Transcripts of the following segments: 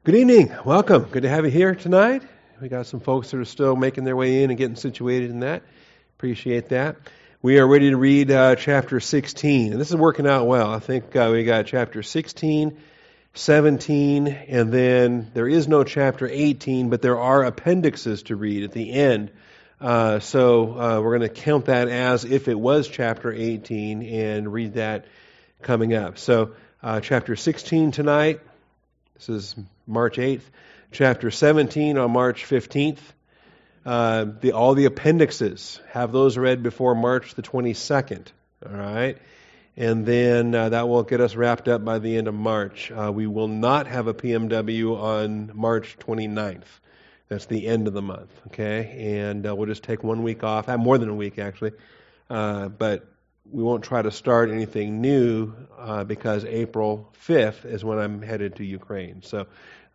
Good evening. Welcome. Good to have you here tonight. We got some folks that are still making their way in and getting situated in that. Appreciate that. We are ready to read chapter 16. And this is working out well. I think we got chapter 16, 17, and then there is no chapter 18, but there are appendixes to read at the end. So we're going to count that as if it was chapter 18 and read that coming up. So chapter 16 tonight. This is March 8th. Chapter 17 on March 15th. All the appendixes, have those read before March the 22nd. All right? And then that will get us wrapped up by the end of March. We will not have a PMW on March 29th. That's the end of the month. Okay? And we'll just take 1 week off. More than a week, actually. But we won't try to start anything new because April 5th is when I'm headed to Ukraine. So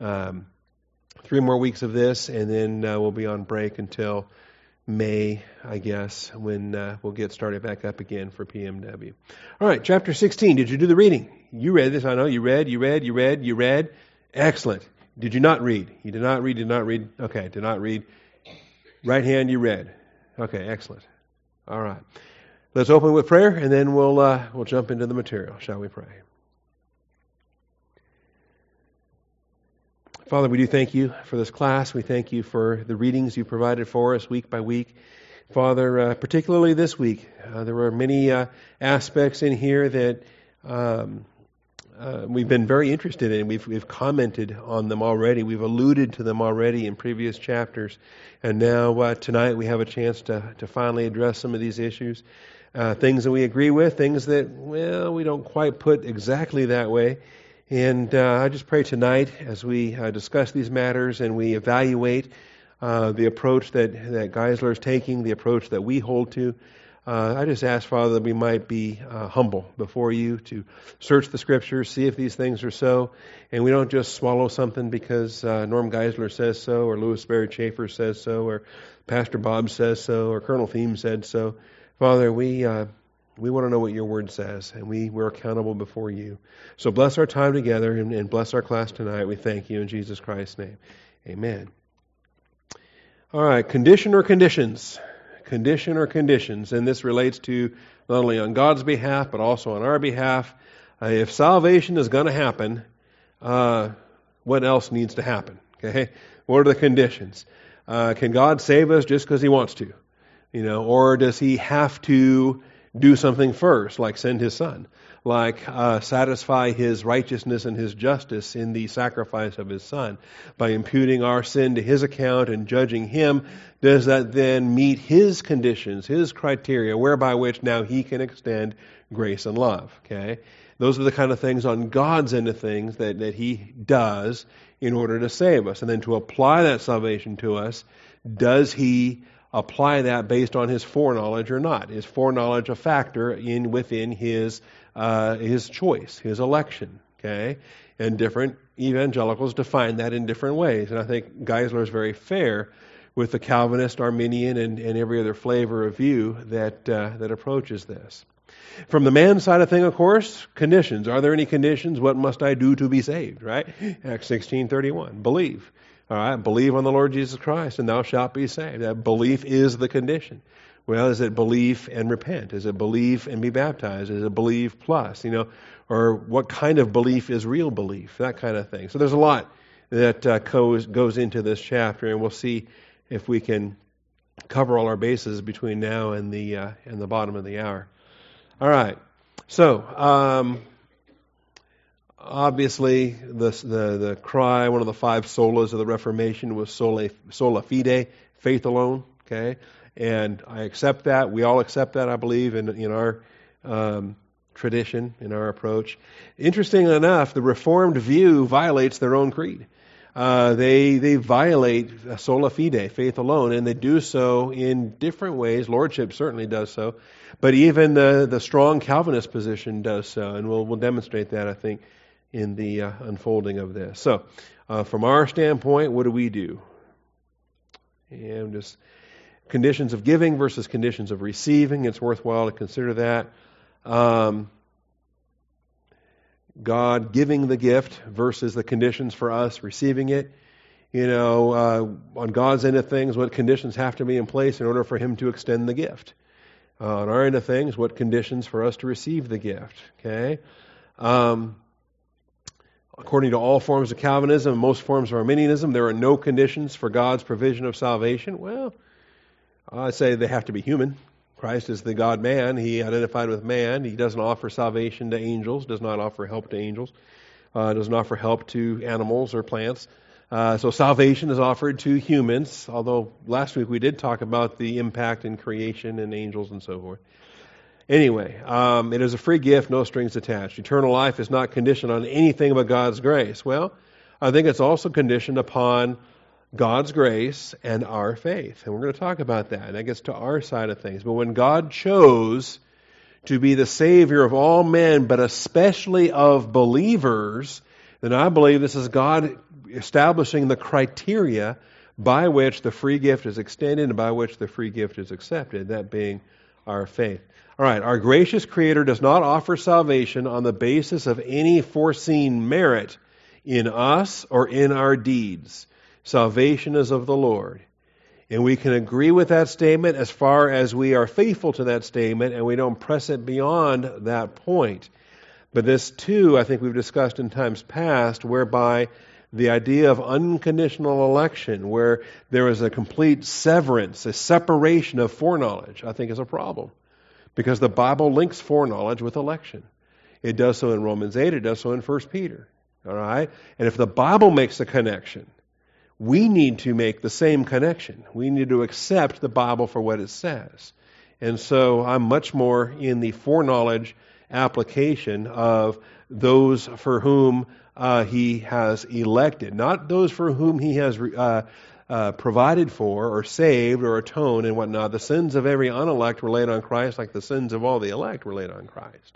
3 more weeks of this, and then we'll be on break until May, I guess, when we'll get started back up again for PMW. All right, chapter 16. Did you do the reading? You read this, I know. You read. Excellent. Did you not read? You did not read. Okay, did not read. Right hand, you read. Okay, excellent. All right. Let's open with prayer, and then we'll jump into the material. Shall we pray? Father, we do thank you for this class. We thank you for the readings you provided for us week by week. Father, particularly this week, there were many aspects in here that we've been very interested in. We've commented on them already. We've alluded to them already in previous chapters. And now tonight we have a chance to finally address some of these issues. Things that we agree with, things that, well, we don't quite put exactly that way. And I just pray tonight as we discuss these matters and we evaluate the approach that Geisler is taking, the approach that we hold to, I just ask, Father, that we might be humble before you to search the Scriptures, see if these things are so, and we don't just swallow something because Norm Geisler says so, or Louis Sperry Chafer says so, or Pastor Bob says so, or Colonel Thiem said so. Father, we want to know what your word says, and we're accountable before you. So bless our time together and bless our class tonight. We thank you in Jesus Christ's name. Amen. All right, condition or conditions? Condition or conditions? And this relates to not only on God's behalf, but also on our behalf. If salvation is going to happen, what else needs to happen? Okay, what are the conditions? Can God save us just because He wants to? Or does He have to do something first, like send His Son, like satisfy His righteousness and His justice in the sacrifice of His Son by imputing our sin to His account and judging Him? Does that then meet His conditions, His criteria, whereby which now He can extend grace and love? Okay, those are the kind of things on God's end of things that He does in order to save us, and then to apply that salvation to us. Does He apply that based on His foreknowledge or not? Is foreknowledge a factor within His choice, His election? Okay, and different evangelicals define that in different ways, and I think Geisler is very fair with the Calvinist, Arminian, and every other flavor of view that approaches this. From the man's side of thing, of course, conditions. Are there any conditions? What must I do to be saved? Right? Acts 16:31. Believe. All right, believe on the Lord Jesus Christ, and thou shalt be saved. That belief is the condition. Well, is it believe and repent? Is it believe and be baptized? Is it believe plus? Or what kind of belief is real belief? That kind of thing. So there's a lot that goes into this chapter, and we'll see if we can cover all our bases between now and the bottom of the hour. All right. So, obviously, the cry, one of the 5 solas of the Reformation was sola fide, faith alone. Okay, and I accept that. We all accept that, I believe, in our tradition, in our approach. Interestingly enough, the Reformed view violates their own creed. They violate sola fide, faith alone, and they do so in different ways. Lordship certainly does so, but even the strong Calvinist position does so, and we'll demonstrate that, I think, in the unfolding of this. So, from our standpoint, what do? And just conditions of giving versus conditions of receiving. It's worthwhile to consider that. God giving the gift versus the conditions for us receiving it. On God's end of things, what conditions have to be in place in order for Him to extend the gift. On our end of things, what conditions for us to receive the gift. Okay? According to all forms of Calvinism and most forms of Arminianism, there are no conditions for God's provision of salvation. Well, I say they have to be human. Christ is the God-man. He identified with man. He doesn't offer salvation to angels, does not offer help to angels, doesn't offer help to animals or plants. So salvation is offered to humans, although last week we did talk about the impact in creation and angels and so forth. Anyway, it is a free gift, no strings attached. Eternal life is not conditioned on anything but God's grace. Well, I think it's also conditioned upon God's grace and our faith. And we're going to talk about that. And that gets to our side of things. But when God chose to be the Savior of all men, but especially of believers, then I believe this is God establishing the criteria by which the free gift is extended and by which the free gift is accepted, that being our faith. All right, our gracious Creator does not offer salvation on the basis of any foreseen merit in us or in our deeds. Salvation is of the Lord. And we can agree with that statement as far as we are faithful to that statement and we don't press it beyond that point. But this too, I think we've discussed in times past, whereby the idea of unconditional election, where there is a complete severance, a separation of foreknowledge, I think is a problem. Because the Bible links foreknowledge with election. It does so in Romans 8, it does so in 1 Peter. All right? And if the Bible makes a connection, we need to make the same connection. We need to accept the Bible for what it says. And so I'm much more in the foreknowledge application of those for whom He has elected, not those for whom He has provided for or saved or atoned and whatnot. The sins of every unelect were laid on Christ like the sins of all the elect were laid on Christ.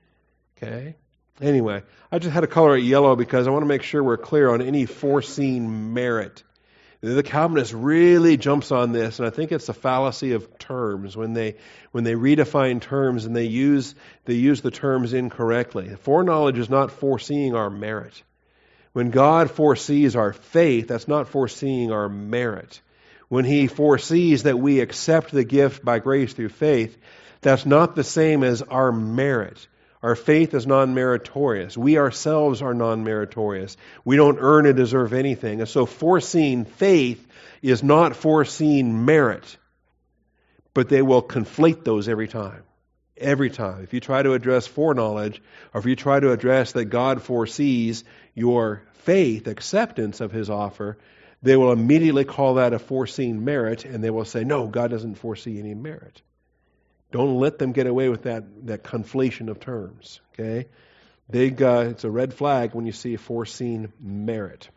Okay? Anyway, I just had to color it yellow because I want to make sure we're clear on any foreseen merit. The Calvinist really jumps on this, and I think it's a fallacy of terms when they redefine terms and they use the terms incorrectly. Foreknowledge is not foreseeing our merit. When God foresees our faith, that's not foreseeing our merit. When He foresees that we accept the gift by grace through faith, that's not the same as our merit. Our faith is non-meritorious. We ourselves are non-meritorious. We don't earn or deserve anything. And so foreseeing faith is not foreseeing merit. But they will conflate those every time. Every time. If you try to address foreknowledge, or if you try to address that God foresees your faith, acceptance of His offer, they will immediately call that a foreseen merit, and they will say, no, God doesn't foresee any merit. Don't let them get away with that conflation of terms. Okay, it's a red flag when you see a foreseen merit.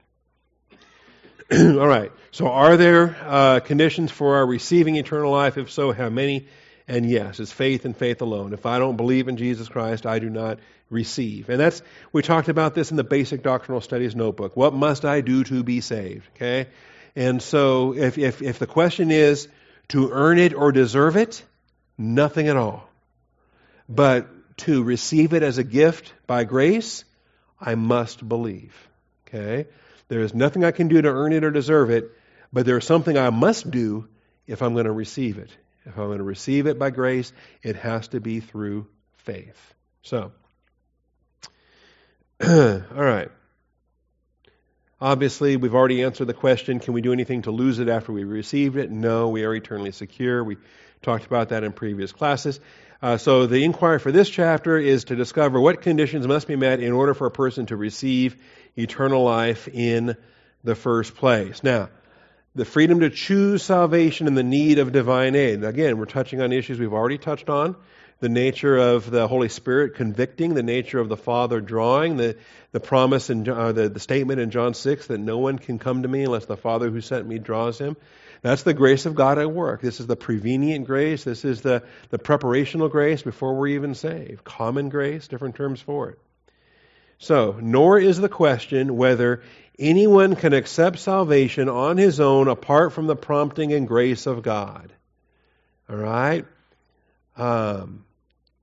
All right. So, are there conditions for our receiving eternal life? If so, how many? And yes, it's faith and faith alone. If I don't believe in Jesus Christ, I do not receive. And we talked about this in the Basic Doctrinal Studies notebook. What must I do to be saved? Okay, and so if the question is to earn it or deserve it, nothing at all. But to receive it as a gift by grace, I must believe. Okay? There is nothing I can do to earn it or deserve it, but there is something I must do if I'm going to receive it. If I'm going to receive it by grace, it has to be through faith. So, all right. Obviously, we've already answered the question, can we do anything to lose it after we received it? No, we are eternally secure. We talked about that in previous classes. So the inquiry for this chapter is to discover what conditions must be met in order for a person to receive eternal life in the first place. Now, the freedom to choose salvation and the need of divine aid. Again, we're touching on issues we've already touched on. The nature of the Holy Spirit convicting, the nature of the Father drawing, the promise and the statement in John 6 that no one can come to me unless the Father who sent me draws him. That's the grace of God at work. This is the prevenient grace. This is the preparational grace before we're even saved. Common grace, different terms for it. So, nor is the question whether anyone can accept salvation on his own apart from the prompting and grace of God. All right?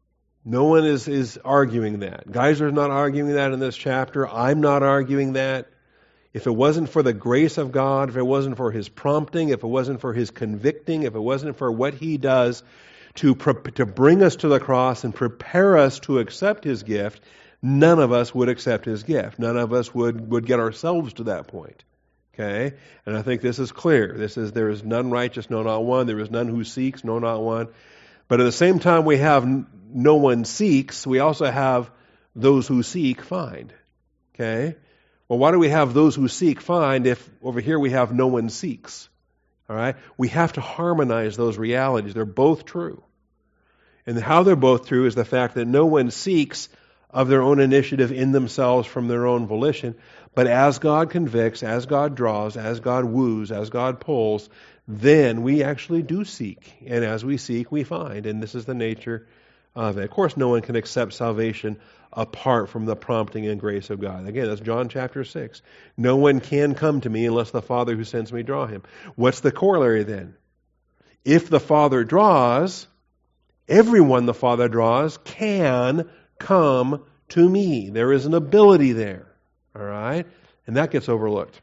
No one is arguing that. Geiser's not arguing that in this chapter. I'm not arguing that. If it wasn't for the grace of God, if it wasn't for His prompting, if it wasn't for His convicting, if it wasn't for what He does to bring us to the cross and prepare us to accept His gift, none of us would accept His gift. None of us would get ourselves to that point. Okay? And I think this is clear. There is none righteous, no, not one. There is none who seeks, no, not one. But at the same time we have no one seeks, we also have those who seek find. Okay? Well, why do we have those who seek find if over here we have no one seeks? All right? We have to harmonize those realities. They're both true. And how they're both true is the fact that no one seeks of their own initiative in themselves from their own volition, but as God convicts, as God draws, as God woos, as God pulls, then we actually do seek. And as we seek, we find. And this is the nature of it. Of course, no one can accept salvation apart from the prompting and grace of God. Again, that's John chapter 6. No one can come to me unless the Father who sends me draw him. What's the corollary then? If the Father draws, everyone the Father draws can come to me. There is an ability there. All right? And that gets overlooked.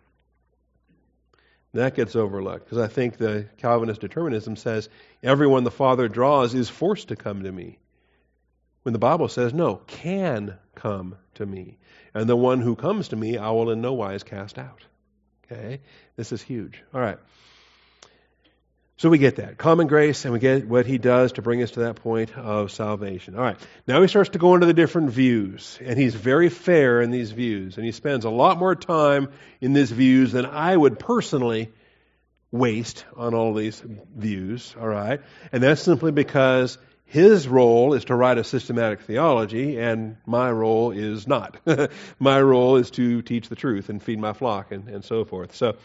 That gets overlooked because I think the Calvinist determinism says everyone the Father draws is forced to come to me. When the Bible says, no, can come to me. And the one who comes to me, I will in no wise cast out. Okay? This is huge. All right. So we get that. Common grace, and we get what He does to bring us to that point of salvation. All right. Now He starts to go into the different views. And He's very fair in these views. And He spends a lot more time in these views than I would personally waste on all these views. All right. And that's simply because His role is to write a systematic theology, and my role is not. My role is to teach the truth and feed my flock and so forth. So,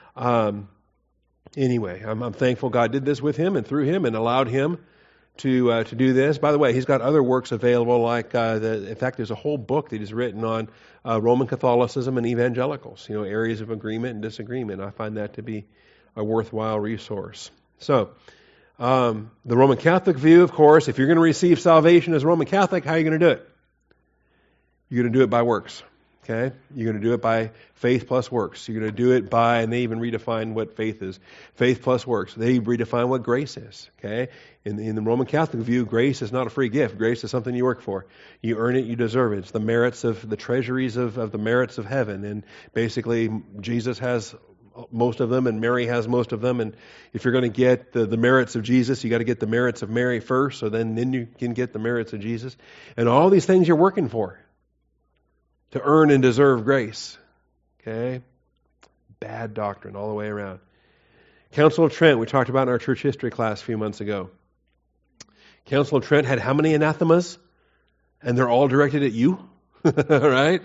anyway, I'm thankful God did this with him and through him and allowed him to do this. By the way, he's got other works available, like in fact, there's a whole book that he's written on Roman Catholicism and evangelicals. Areas of agreement and disagreement. I find that to be a worthwhile resource. So, the Roman Catholic view, of course, if you're going to receive salvation as a Roman Catholic, how are you going to do it? You're going to do it by works. Okay? You're going to do it by faith plus works. You're going to do it by, and they even redefine what faith is. Faith plus works. They redefine what grace is. Okay? In the Roman Catholic view, grace is not a free gift. Grace is something you work for. You earn it, you deserve it. It's the merits of the treasuries of the merits of heaven. And basically, Jesus has most of them, and Mary has most of them. And if you're going to get the merits of Jesus, you got to get the merits of Mary first, so then you can get the merits of Jesus. And all these things you're working for to earn and deserve grace. Okay? Bad doctrine all the way around. Council of Trent, we talked about in our church history class a few months ago. Council of Trent had how many anathemas? And they're all directed at you? All right?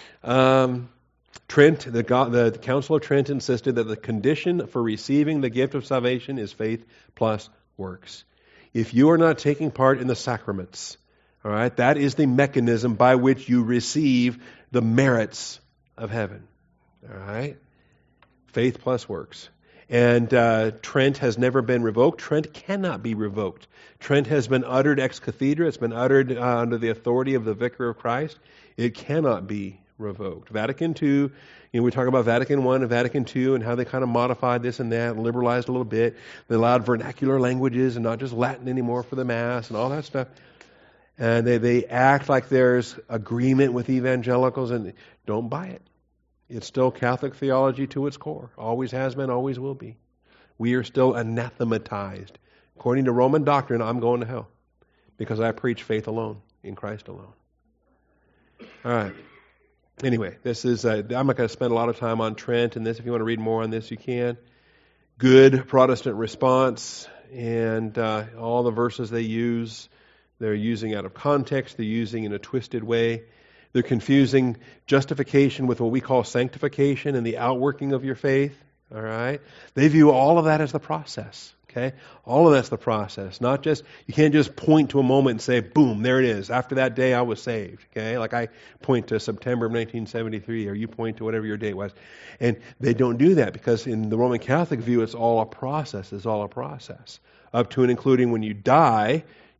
The Council of Trent insisted that the condition for receiving the gift of salvation is faith plus works. If you are not taking part in the sacraments, all right, that is the mechanism by which you receive the merits of heaven. All right? Faith plus works. And Trent has never been revoked. Trent cannot be revoked. Trent has been uttered ex cathedra. It's been uttered under the authority of the Vicar of Christ. It cannot be revoked. Vatican II, we talk about Vatican I and Vatican II and how they kind of modified this and that, liberalized a little bit. They allowed vernacular languages and not just Latin anymore for the Mass and all that stuff. And they act like there's agreement with evangelicals, and don't buy it. It's still Catholic theology to its core. Always has been, always will be. We are still anathematized. According to Roman doctrine, I'm going to hell because I preach faith alone, in Christ alone. All right. Anyway, this is, I'm not going to spend a lot of time on Trent and this. If you want to read more on this, you can. Good Protestant response, and all the verses they use, they're using out of context. They're using in a twisted way. They're confusing justification with what we call sanctification and the outworking of your faith. All right? They view all of that as the process. Okay? All of that's the process. Not just, you can't just point to a moment and say, boom, there it is. After that day, I was saved. Okay? Like I point to September of 1973, or you point to whatever your date was. And they don't do that because in the Roman Catholic view, it's all a process. It's all a process. Up to and including when you die,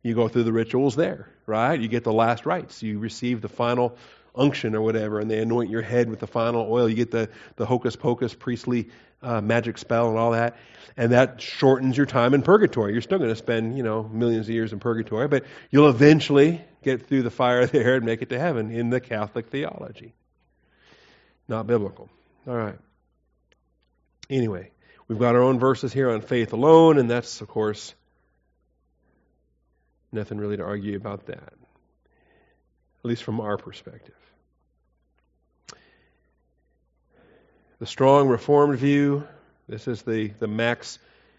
You go through the rituals there, right? You get the last rites. You receive the final unction or whatever, and they anoint your head with the final oil. You get the hocus pocus priestly magic spell and all that, and that shortens your time in purgatory. You're still going to spend, millions of years in purgatory, but you'll eventually get through the fire there and make it to heaven in the Catholic theology. Not biblical. All right. Anyway, we've got our own verses here on faith alone, and that's, of course, nothing really to argue about that, at least from our perspective. The strong Reformed view, this is the Max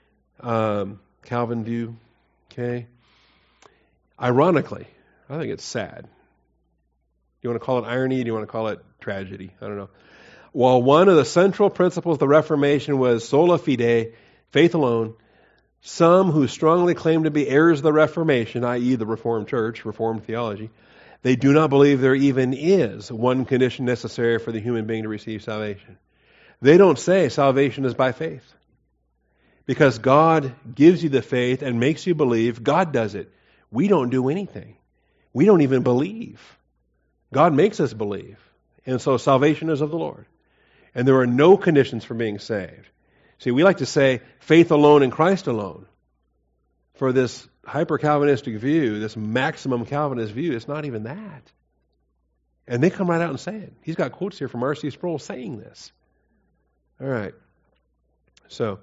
Calvin view, okay? Ironically, I think it's sad. Do you want to call it irony? Do you want to call it tragedy? I don't know. While one of the central principles of the Reformation was sola fide, faith alone, some who strongly claim to be heirs of the Reformation, i.e. the Reformed Church, Reformed theology, they do not believe there even is one condition necessary for the human being to receive salvation. They don't say salvation is by faith. Because God gives you the faith and makes you believe, God does it. We don't do anything. We don't even believe. God makes us believe. And so salvation is of the Lord. And there are no conditions for being saved. See, we like to say faith alone in Christ alone. For this hyper-Calvinistic view, this maximum Calvinist view, it's not even that. And they come right out and say it. He's got quotes here from R.C. Sproul saying this. All right. So,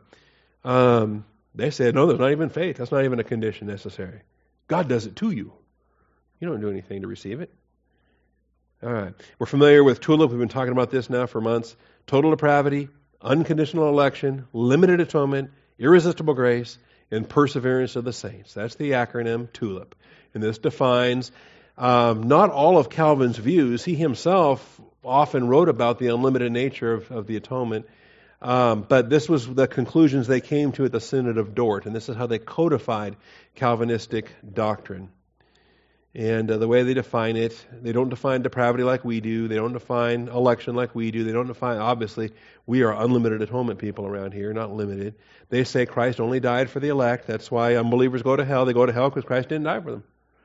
they said, no, there's not even faith. That's not even a condition necessary. God does it to you. You don't do anything to receive it. All right. We're familiar with TULIP. We've been talking about this now for months. Total depravity, unconditional election, limited atonement, irresistible grace, and perseverance of the saints. That's the acronym TULIP. And this defines not all of Calvin's views. He himself often wrote about the unlimited nature of the atonement. But this was the conclusions they came to at the Synod of Dort. And this is how they codified Calvinistic doctrine. And the way they define it, they don't define depravity like we do. They don't define election like we do. They don't define, obviously, we are unlimited atonement people around here, not limited. They say Christ only died for the elect. That's why unbelievers go to hell. They go to hell because Christ didn't die for them.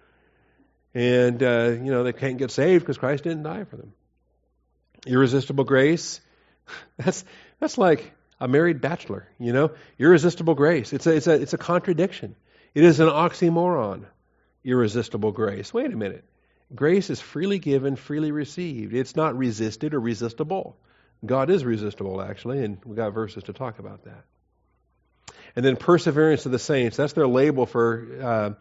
And, they can't get saved because Christ didn't die for them. Irresistible grace, that's like a married bachelor, Irresistible grace. It's a contradiction. It is an oxymoron. Irresistible grace. Wait a minute. Grace is freely given, freely received. It's not resisted or resistible. God is resistible, actually, and we've got verses to talk about that. And then perseverance of the saints. That's their label for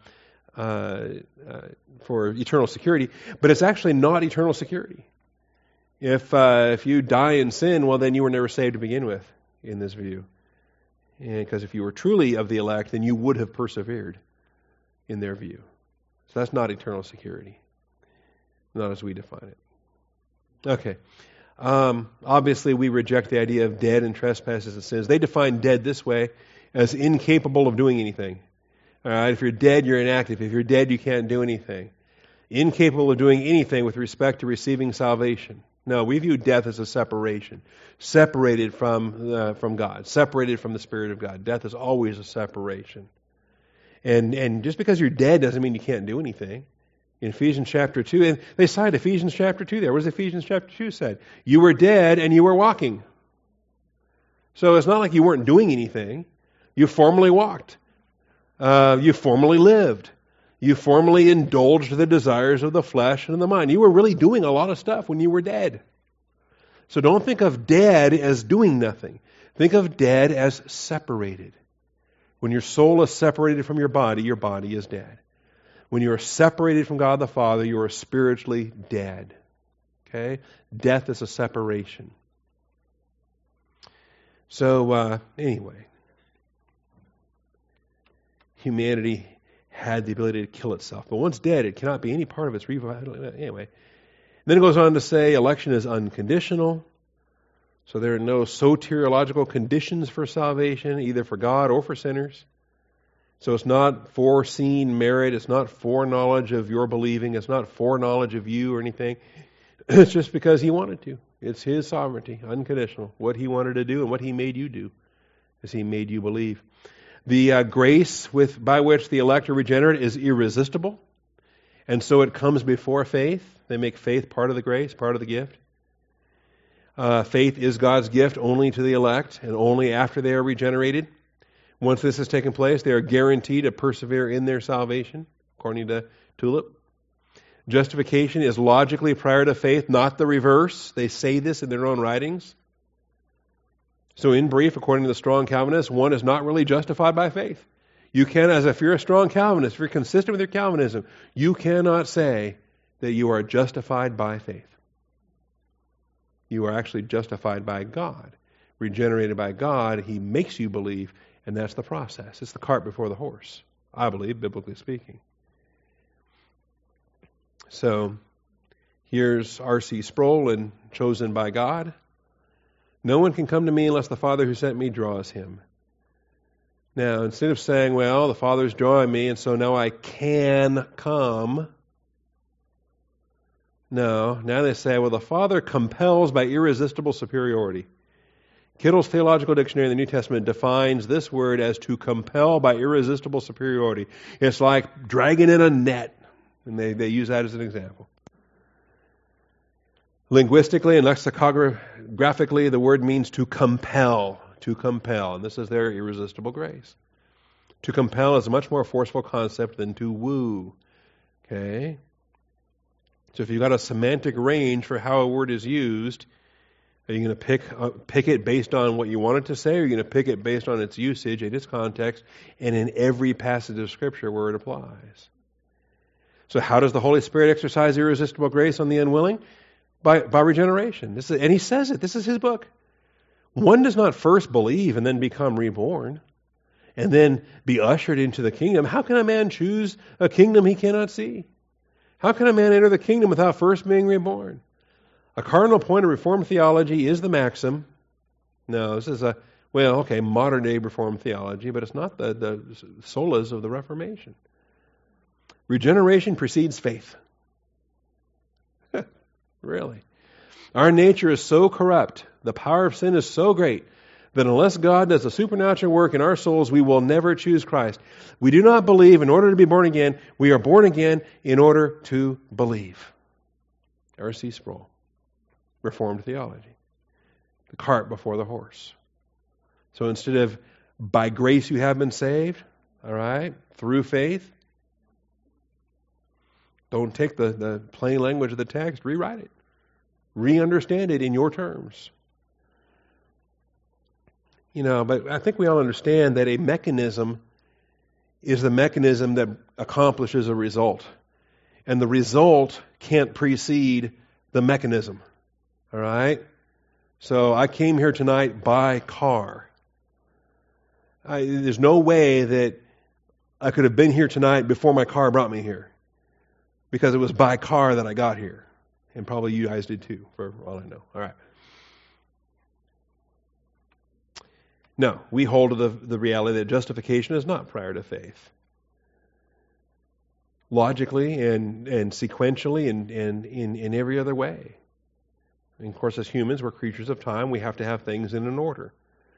eternal security, but it's actually not eternal security. If you die in sin, well, then you were never saved to begin with in this view. And because if you were truly of the elect, then you would have persevered in their view. So that's not eternal security, not as we define it. Okay. Obviously, we reject the idea of dead in trespasses and sins. They define dead this way, as incapable of doing anything. All right, if you're dead, you're inactive. If you're dead, you can't do anything. Incapable of doing anything with respect to receiving salvation. No, we view death as a separation. Separated from God. Separated from the Spirit of God. Death is always a separation. And just because you're dead doesn't mean you can't do anything. In Ephesians chapter 2, and they cite Ephesians chapter 2 there. What does Ephesians chapter 2 say? You were dead and you were walking. So it's not like you weren't doing anything. You formerly walked. You formerly lived. You formerly indulged the desires of the flesh and the mind. You were really doing a lot of stuff when you were dead. So don't think of dead as doing nothing. Think of dead as separated. When your soul is separated from your body is dead. When you are separated from God the Father, you are spiritually dead. Okay? Death is a separation. So, anyway, humanity had the ability to kill itself. But once dead, it cannot be any part of its revival. Anyway. Then it goes on to say election is unconditional. So there are no soteriological conditions for salvation, either for God or for sinners. So it's not foreseen merit. It's not foreknowledge of your believing. It's not foreknowledge of you or anything. It's just because He wanted to. It's His sovereignty, unconditional. What He wanted to do and what He made you do is He made you believe. The grace by which the elect are regenerate is irresistible, and so it comes before faith. They make faith part of the grace, part of the gift. Faith is God's gift only to the elect, and only after they are regenerated. Once this has taken place, they are guaranteed to persevere in their salvation, according to Tulip. Justification is logically prior to faith, not the reverse. They say this in their own writings. So in brief, according to the strong Calvinists, one is not really justified by faith. You can, if you're a strong Calvinist, if you're consistent with your Calvinism, you cannot say that you are justified by faith. You are actually justified by God. Regenerated by God, He makes you believe, and that's the process. It's the cart before the horse, I believe, biblically speaking. So, here's R.C. Sproul and chosen by God. No one can come to me unless the Father who sent me draws him. Now, instead of saying, well, the Father's drawing me, and so now I can come. No, now they say, well, the Father compels by irresistible superiority. Kittle's Theological Dictionary in the New Testament defines this word as to compel by irresistible superiority. It's like dragging in a net, and they use that as an example. Linguistically and lexicographically, the word means to compel, and this is their irresistible grace. To compel is a much more forceful concept than to woo. Okay? So if you've got a semantic range for how a word is used, are you going to pick it based on what you want it to say, or are you going to pick it based on its usage and its context, and in every passage of Scripture where it applies? So how does the Holy Spirit exercise irresistible grace on the unwilling? By regeneration. And he says it. This is his book. One does not first believe and then become reborn and then be ushered into the kingdom. How can a man choose a kingdom he cannot see? How can a man enter the kingdom without first being reborn? A cardinal point of Reformed theology is the maxim. No, this is modern day Reformed theology, but it's not the solas of the Reformation. Regeneration precedes faith. Really. Our nature is so corrupt, the power of sin is so great, that unless God does a supernatural work in our souls, we will never choose Christ. We do not believe in order to be born again. We are born again in order to believe. R.C. Sproul, Reformed theology. The cart before the horse. So instead of by grace you have been saved, all right, through faith, don't take the plain language of the text, rewrite it. Re-understand it in your terms. But I think we all understand that a mechanism is the mechanism that accomplishes a result. And the result can't precede the mechanism. All right? So I came here tonight by car. There's no way that I could have been here tonight before my car brought me here. Because it was by car that I got here. And probably you guys did too, for all I know. All right. No, we hold to the reality that justification is not prior to faith. Logically and sequentially and in every other way. And of course, as humans, we're creatures of time. We have to have things in an order.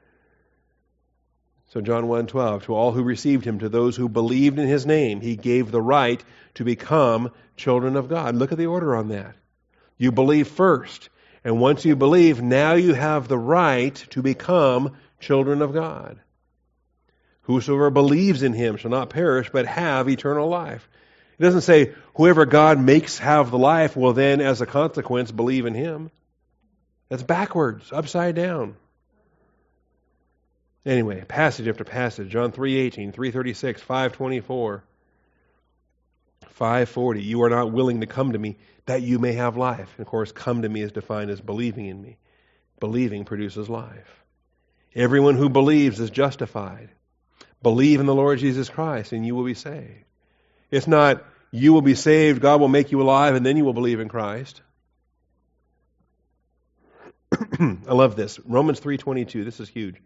So John 1:12, to all who received him, to those who believed in his name, he gave the right to become children of God. Look at the order on that. You believe first. And once you believe, now you have the right to become children of God. Whosoever believes in him shall not perish, but have eternal life. It doesn't say, whoever God makes have the life will then, as a consequence, believe in him. That's backwards, upside down. Anyway, passage after passage. John 3:18, 3:36, 5:24, 5:40. You are not willing to come to me that you may have life. And of course, come to me is defined as believing in me. Believing produces life. Everyone who believes is justified. Believe in the Lord Jesus Christ and you will be saved. It's not you will be saved, God will make you alive, and then you will believe in Christ. I love this. Romans 3:22. This is huge.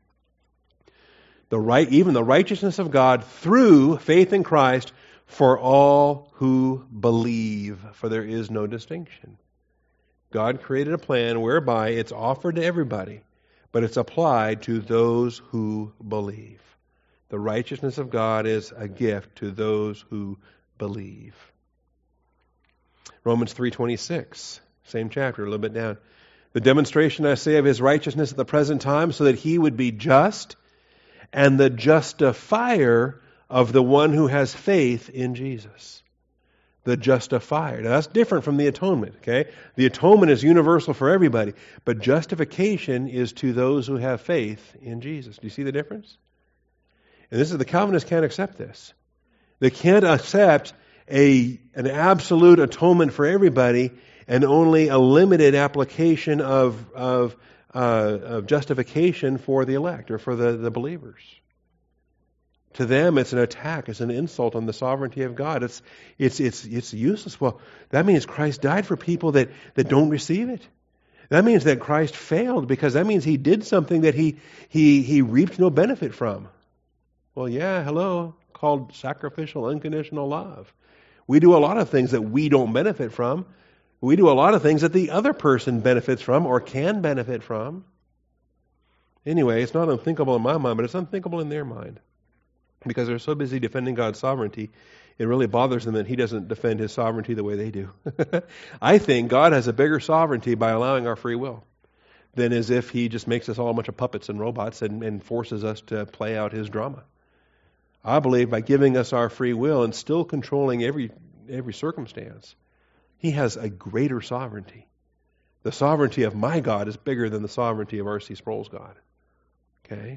Even the righteousness of God through faith in Christ for all who believe, for there is no distinction. God created a plan whereby it's offered to everybody, but it's applied to those who believe. The righteousness of God is a gift to those who believe. Romans 3:26, same chapter, a little bit down. The demonstration, I say, of his righteousness at the present time, so that he would be just and the justifier of the one who has faith in Jesus. The justifier. Now that's different from the atonement, okay? The atonement is universal for everybody, but justification is to those who have faith in Jesus. Do you see the difference? And the Calvinists can't accept this. They can't accept an absolute atonement for everybody and only a limited application of justification for the elect or for the believers. To them, it's an attack, it's an insult on the sovereignty of God. It's useless. Well, that means Christ died for people that don't receive it. That means that Christ failed because that means he did something that he reaped no benefit from. Well, yeah, hello, called sacrificial unconditional love. We do a lot of things that we don't benefit from. We do a lot of things that the other person benefits from or can benefit from. Anyway, it's not unthinkable in my mind, but it's unthinkable in their mind. Because they're so busy defending God's sovereignty, it really bothers them that he doesn't defend his sovereignty the way they do. I think God has a bigger sovereignty by allowing our free will than as if he just makes us all a bunch of puppets and robots and forces us to play out his drama. I believe by giving us our free will and still controlling every circumstance, he has a greater sovereignty. The sovereignty of my God is bigger than the sovereignty of R.C. Sproul's God. Okay?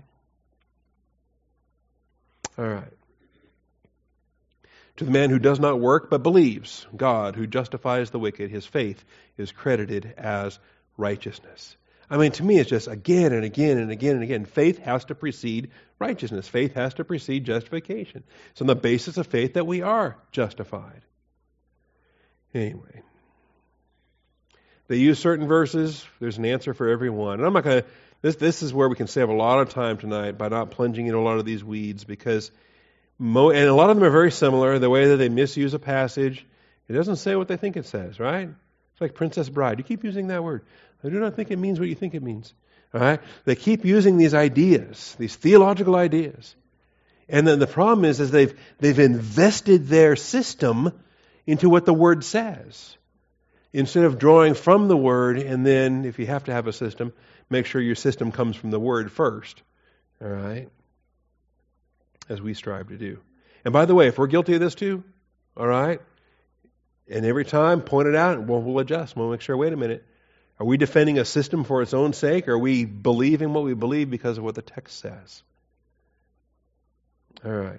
All right. To the man who does not work but believes, God, who justifies the wicked, his faith is credited as righteousness. I mean, to me, it's just again and again and again and again. Faith has to precede righteousness. Faith has to precede justification. It's on the basis of faith that we are justified. Anyway. They use certain verses. There's an answer for every one. And I'm not going to... This is where we can save a lot of time tonight by not plunging into a lot of these weeds because... and a lot of them are very similar. The way that they misuse a passage, it doesn't say what they think it says, right? It's like Princess Bride. You keep using that word. I do not think it means what you think it means. All right? They keep using these ideas, these theological ideas. And then the problem is they've invested their system into what the Word says. Instead of drawing from the Word, and then, if you have to have a system, make sure your system comes from the Word first. All right? As we strive to do. And by the way, if we're guilty of this too, all right, and every time point it out, we'll adjust. We'll make sure, wait a minute, are we defending a system for its own sake, or are we believing what we believe because of what the text says? All right.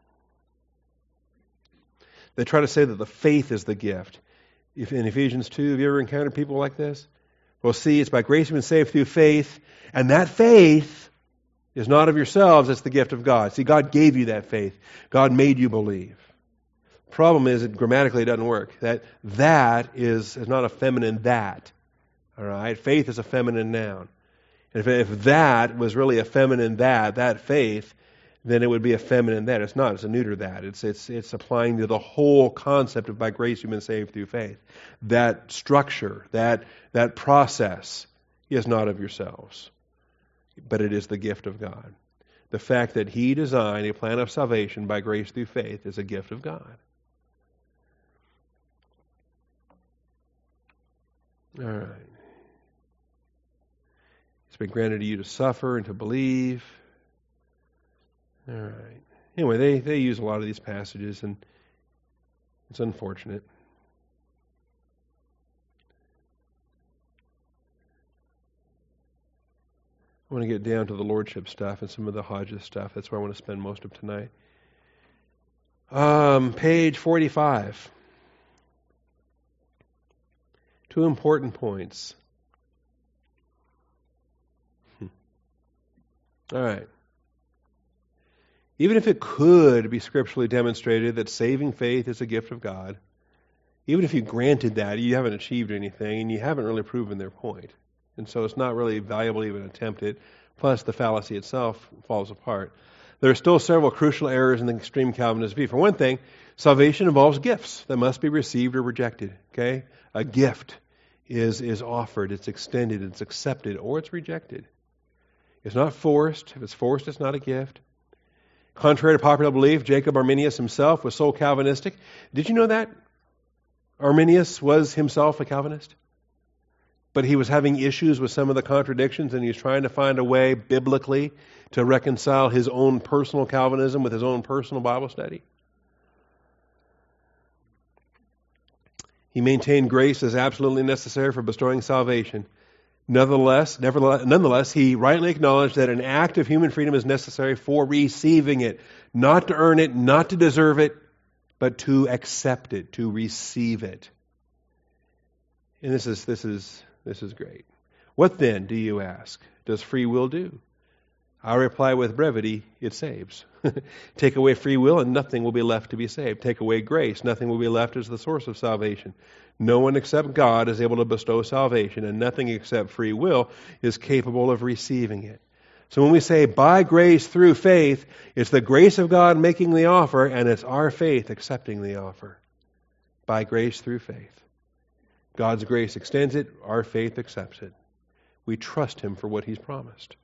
They try to say that the faith is the gift. If in Ephesians 2, have you ever encountered people like this? Well, see, it's by grace you've been saved through faith, and that faith is not of yourselves, it's the gift of God. See, God gave you that faith. God made you believe. The problem is that grammatically it doesn't work. That is not a feminine that. All right? Faith is a feminine noun. And if that was really a feminine that faith, then it would be a feminine that. It's not. It's a neuter that. It's applying to the whole concept of by grace you've been saved through faith. That structure, that process is not of yourselves, but it is the gift of God. The fact that He designed a plan of salvation by grace through faith is a gift of God. All right. It's been granted to you to suffer and to believe. All right. Anyway, they use a lot of these passages, and it's unfortunate. I want to get down to the lordship stuff and some of the Hodges stuff. That's where I want to spend most of tonight. Page 45. 2 important points. All right. Even if it could be scripturally demonstrated that saving faith is a gift of God, even if you granted that, you haven't achieved anything and you haven't really proven their point. And so it's not really valuable to even attempt it. Plus, the fallacy itself falls apart. There are still several crucial errors in the extreme Calvinist view. For one thing, salvation involves gifts that must be received or rejected. Okay? A gift is offered, it's extended, it's accepted, or it's rejected. It's not forced. If it's forced, it's not a gift. Contrary to popular belief, Jacob Arminius himself was so Calvinistic. Did you know that? Arminius was himself a Calvinist? But he was having issues with some of the contradictions, and he was trying to find a way biblically to reconcile his own personal Calvinism with his own personal Bible study. He maintained grace as absolutely necessary for bestowing salvation. Nonetheless, he rightly acknowledged that an act of human freedom is necessary for receiving it, not to earn it, not to deserve it, but to accept it, to receive it. And this is great. What then, do you ask, does free will do? I reply with brevity, it saves. Take away free will and nothing will be left to be saved. Take away grace, nothing will be left as the source of salvation. No one except God is able to bestow salvation, and nothing except free will is capable of receiving it. So when we say by grace through faith, it's the grace of God making the offer, and it's our faith accepting the offer. By grace through faith. God's grace extends it, our faith accepts it. We trust Him for what He's promised.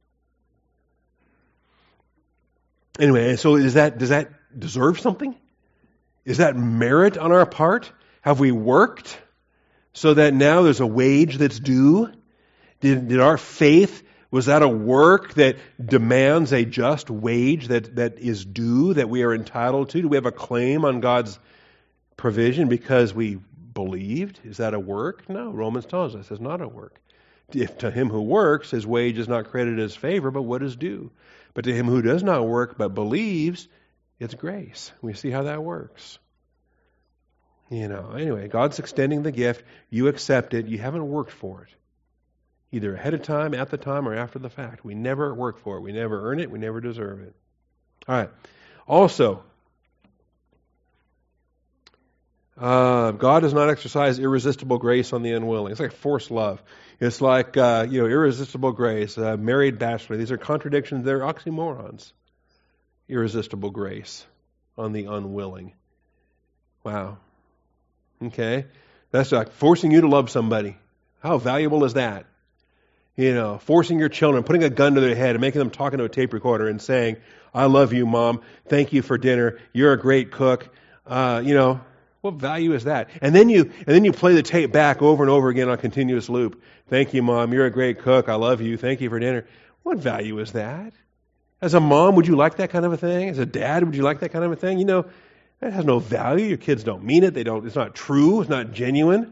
Anyway, so does that deserve something? Is that merit on our part? Have we worked so that now there's a wage that's due? Did our faith, was that a work that demands a just wage that is due, that we are entitled to? Do we have a claim on God's provision because we believed? Is that a work? No, Romans tells us it's not a work. If to him who works, his wage is not credited as favor, but what is due. But to him who does not work, but believes, it's grace. We see how that works. Anyway, God's extending the gift. You accept it. You haven't worked for it. Either ahead of time, at the time, or after the fact. We never work for it. We never earn it. We never deserve it. All right. Also, God does not exercise irresistible grace on the unwilling. It's like forced love. It's like, irresistible grace, married bachelor. These are contradictions. They're oxymorons. Irresistible grace on the unwilling. Wow. Okay. That's like forcing you to love somebody. How valuable is that? Forcing your children, putting a gun to their head and making them talk into a tape recorder and saying, I love you, Mom. Thank you for dinner. You're a great cook. What value is that? And then you play the tape back over and over again on continuous loop. Thank you, Mom. You're a great cook. I love you. Thank you for dinner. What value is that? As a mom, would you like that kind of a thing? As a dad, would you like that kind of a thing? That has no value. Your kids don't mean it. It's not true. It's not genuine.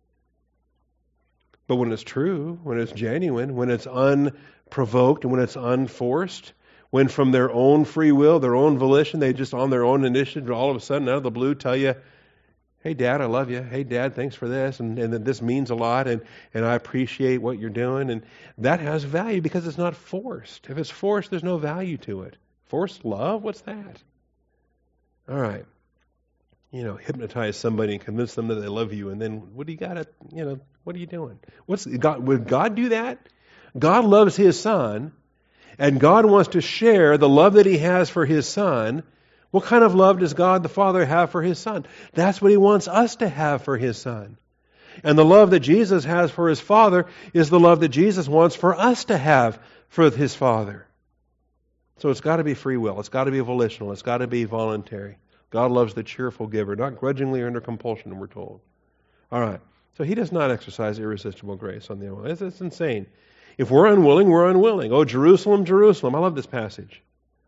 But when it's true, when it's genuine, when it's unprovoked, and when it's unforced, when from their own free will, their own volition, they just on their own initiative, all of a sudden out of the blue tell you, hey, Dad, I love you. Hey, Dad, thanks for this. And this means a lot, and I appreciate what you're doing. And that has value because it's not forced. If it's forced, there's no value to it. Forced love? What's that? All right. Hypnotize somebody and convince them that they love you, and then what do you got? What are you doing? Would God do that? God loves His Son, and God wants to share the love that He has for His Son. What kind of love does God the Father have for His Son? That's what He wants us to have for His Son. And the love that Jesus has for His Father is the love that Jesus wants for us to have for His Father. So it's got to be free will. It's got to be volitional. It's got to be voluntary. God loves the cheerful giver, not grudgingly or under compulsion, we're told. All right. So He does not exercise irresistible grace on the unwilling. It's insane. If we're unwilling, we're unwilling. Oh, Jerusalem, Jerusalem. I love this passage.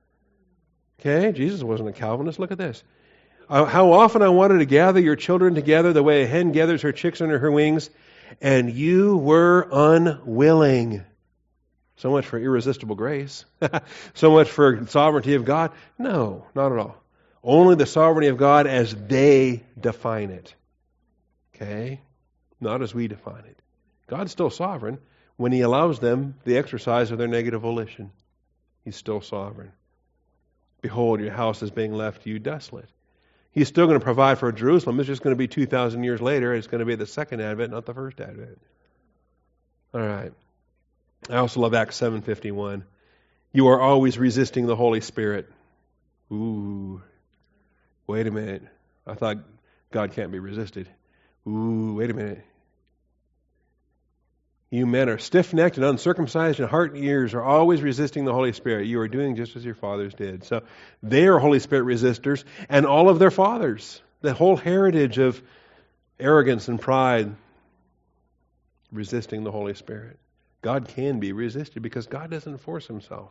Okay, Jesus wasn't a Calvinist. Look at this. How often I wanted to gather your children together the way a hen gathers her chicks under her wings, and you were unwilling. So much for irresistible grace. So much for sovereignty of God. No, not at all. Only the sovereignty of God as they define it. Okay? Not as we define it. God's still sovereign when He allows them the exercise of their negative volition. He's still sovereign. Behold, your house is being left to you desolate. He's still going to provide for Jerusalem. It's just going to be 2,000 years later. It's going to be the second advent, not the first advent. All right. I also love Acts 7:51. You are always resisting the Holy Spirit. Ooh. Wait a minute. I thought God can't be resisted. Ooh, wait a minute. You men are stiff-necked and uncircumcised in heart and ears, are always resisting the Holy Spirit. You are doing just as your fathers did. So they are Holy Spirit resistors, and all of their fathers. The whole heritage of arrogance and pride, resisting the Holy Spirit. God can be resisted because God doesn't force himself.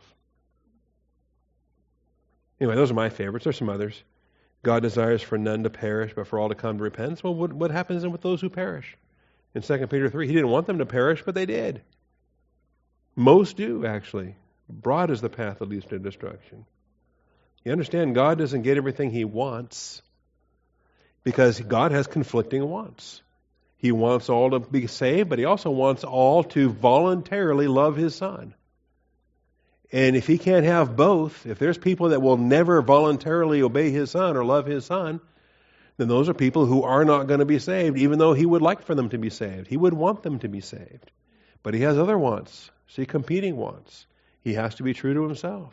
Anyway, those are my favorites. There's some others. God desires for none to perish, but for all to come to repentance. Well, what happens then with those who perish? In 2 Peter 3, he didn't want them to perish, but they did. Most do, actually. Broad is the path that leads to destruction. You understand, God doesn't get everything he wants because God has conflicting wants. He wants all to be saved, but he also wants all to voluntarily love his Son. And if he can't have both, if there's people that will never voluntarily obey his Son or love his Son, then those are people who are not going to be saved, even though he would like for them to be saved. He would want them to be saved. But he has other wants. See, competing wants. He has to be true to himself.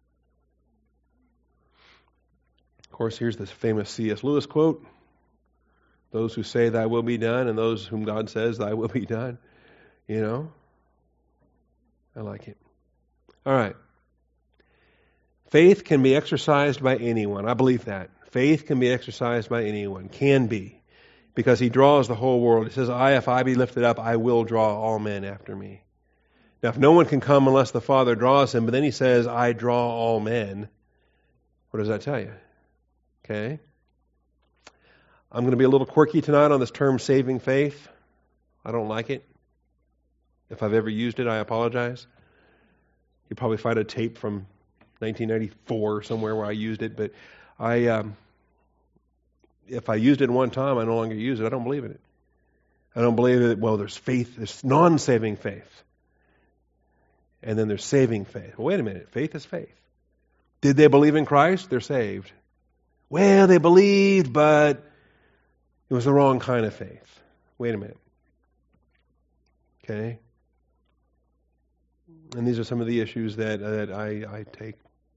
Of course, here's this famous C.S. Lewis quote. Those who say thy will be done and those whom God says thy will be done. You know? I like it. All right. Faith can be exercised by anyone. I believe that. Faith can be exercised by anyone. Can be. Because he draws the whole world. He says, if I be lifted up, I will draw all men after me. Now, if no one can come unless the Father draws him, but then he says, I draw all men, what does that tell you? Okay? I'm going to be a little quirky tonight on this term saving faith. I don't like it. If I've ever used it, I apologize. You'll probably find a tape from 1994 somewhere where I used it, but if I used it one time, I no longer use it. I don't believe in it. I don't believe that, well, there's faith, there's non-saving faith. And then there's saving faith. Well, wait a minute. Faith is faith. Did they believe in Christ? They're saved. Well, they believed, but it was the wrong kind of faith. Wait a minute. Okay? And these are some of the issues that I take.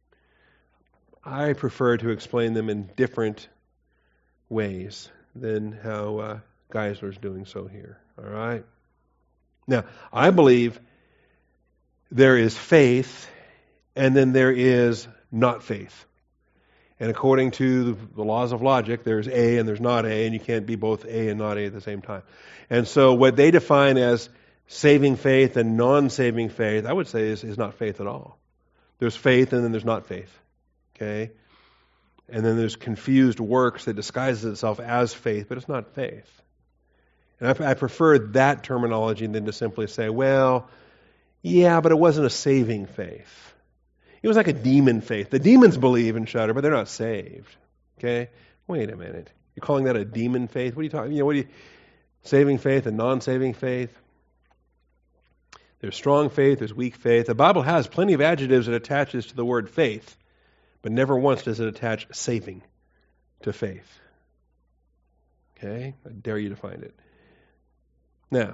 I prefer to explain them in different ways than how Geisler's doing so here. All right? Now, I believe there is faith and then there is not faith. And according to the laws of logic, there's A and there's not A, and you can't be both A and not A at the same time. And so what they define as saving faith and non-saving faith, I would say is not faith at all. There's faith and then there's not faith. Okay? And then there's confused works that disguises itself as faith, but it's not faith. And I prefer that terminology than to simply say, well, yeah, but it wasn't a saving faith. It was like a demon faith. The demons believe and shudder, but they're not saved. Okay? Wait a minute. You're calling that a demon faith? What are you talking? Saving faith and non-saving faith? There's strong faith, there's weak faith. The Bible has plenty of adjectives it attaches to the word faith, but never once does it attach saving to faith. Okay? I dare you to find it. Now,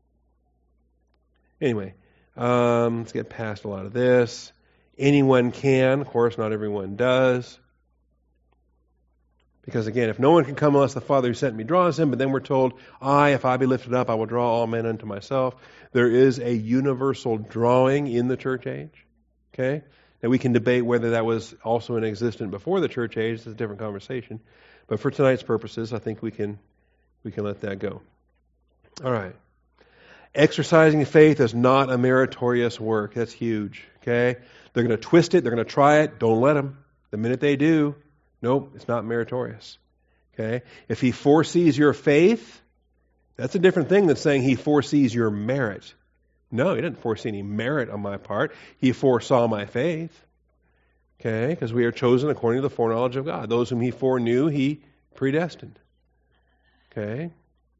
anyway, let's get past a lot of this. Anyone can. Of course, not everyone does. Because again, if no one can come unless the Father who sent me draws him, but then we're told, if I be lifted up, I will draw all men unto myself. There is a universal drawing in the church age. Okay? Now we can debate whether that was also in existence before the church age. It's a different conversation. But for tonight's purposes, I think we can let that go. All right. Exercising faith is not a meritorious work. That's huge. Okay? They're going to twist it. They're going to try it. Don't let them. The minute they do, nope, it's not meritorious. Okay? If he foresees your faith, that's a different thing than saying he foresees your merit. No, he didn't foresee any merit on my part. He foresaw my faith. Okay? Because we are chosen according to the foreknowledge of God. Those whom he foreknew, he predestined. Okay?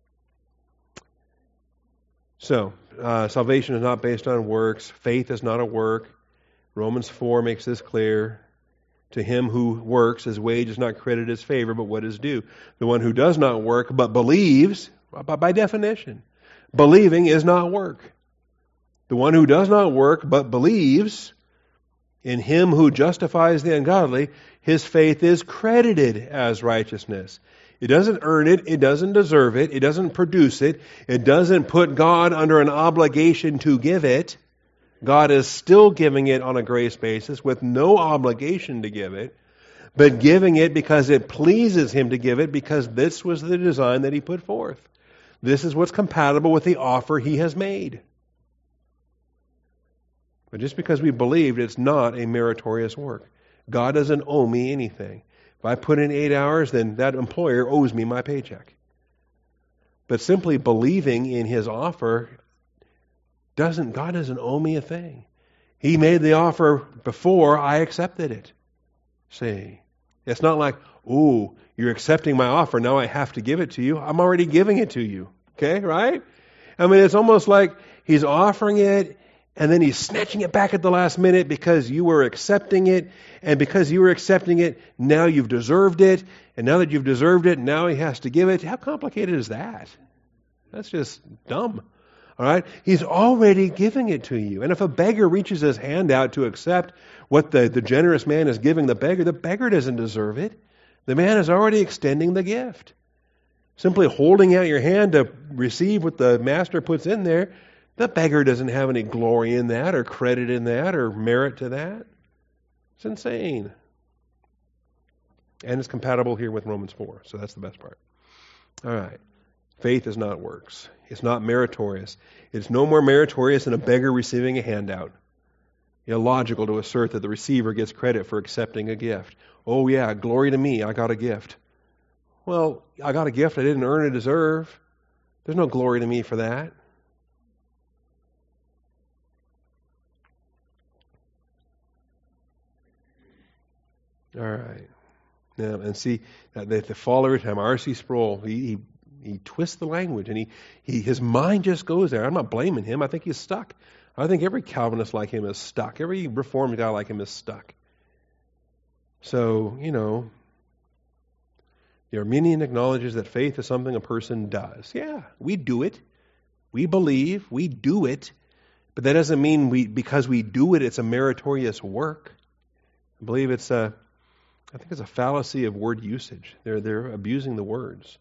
So, salvation is not based on works. Faith is not a work. Romans 4 makes this clear. To him who works, his wage is not credited as favor, but what is due. The one who does not work, but believes, by definition, believing is not work. The one who does not work, but believes in him who justifies the ungodly, his faith is credited as righteousness. It doesn't earn it. It doesn't deserve it. It doesn't produce it. It doesn't put God under an obligation to give it. God is still giving it on a grace basis with no obligation to give it, but giving it because it pleases Him to give it, because this was the design that He put forth. This is what's compatible with the offer He has made. But just because we believed, it's not a meritorious work. God doesn't owe me anything. If I put in 8 hours, then that employer owes me my paycheck. But simply believing in His offer, God doesn't owe me a thing. He made the offer before I accepted it. See? It's not like, ooh, you're accepting my offer, now I have to give it to you. I'm already giving it to you. Okay, right? I mean, it's almost like He's offering it, and then He's snatching it back at the last minute because you were accepting it. And because you were accepting it, now you've deserved it. And now that you've deserved it, now He has to give it. How complicated is that? That's just dumb. All right? He's already giving it to you. And if a beggar reaches his hand out to accept what the generous man is giving the beggar doesn't deserve it. The man is already extending the gift. Simply holding out your hand to receive what the master puts in there, the beggar doesn't have any glory in that or credit in that or merit to that. It's insane. And it's compatible here with Romans 4, so that's the best part. All right. Faith is not works. It's not meritorious. It's no more meritorious than a beggar receiving a handout. Illogical to assert that the receiver gets credit for accepting a gift. Oh yeah, glory to me, I got a gift. Well, I got a gift I didn't earn or deserve. There's no glory to me for that. All right. Now, and see, the fall every time. R.C. Sproul, he twists the language, and his mind just goes there. I'm not blaming him. I think he's stuck. I think every Calvinist like him is stuck. Every Reformed guy like him is stuck. So, the Arminian acknowledges that faith is something a person does. Yeah, we do it. We believe. We do it. But that doesn't mean because we do it, it's a meritorious work. I believe I think it's a fallacy of word usage. They're abusing the words.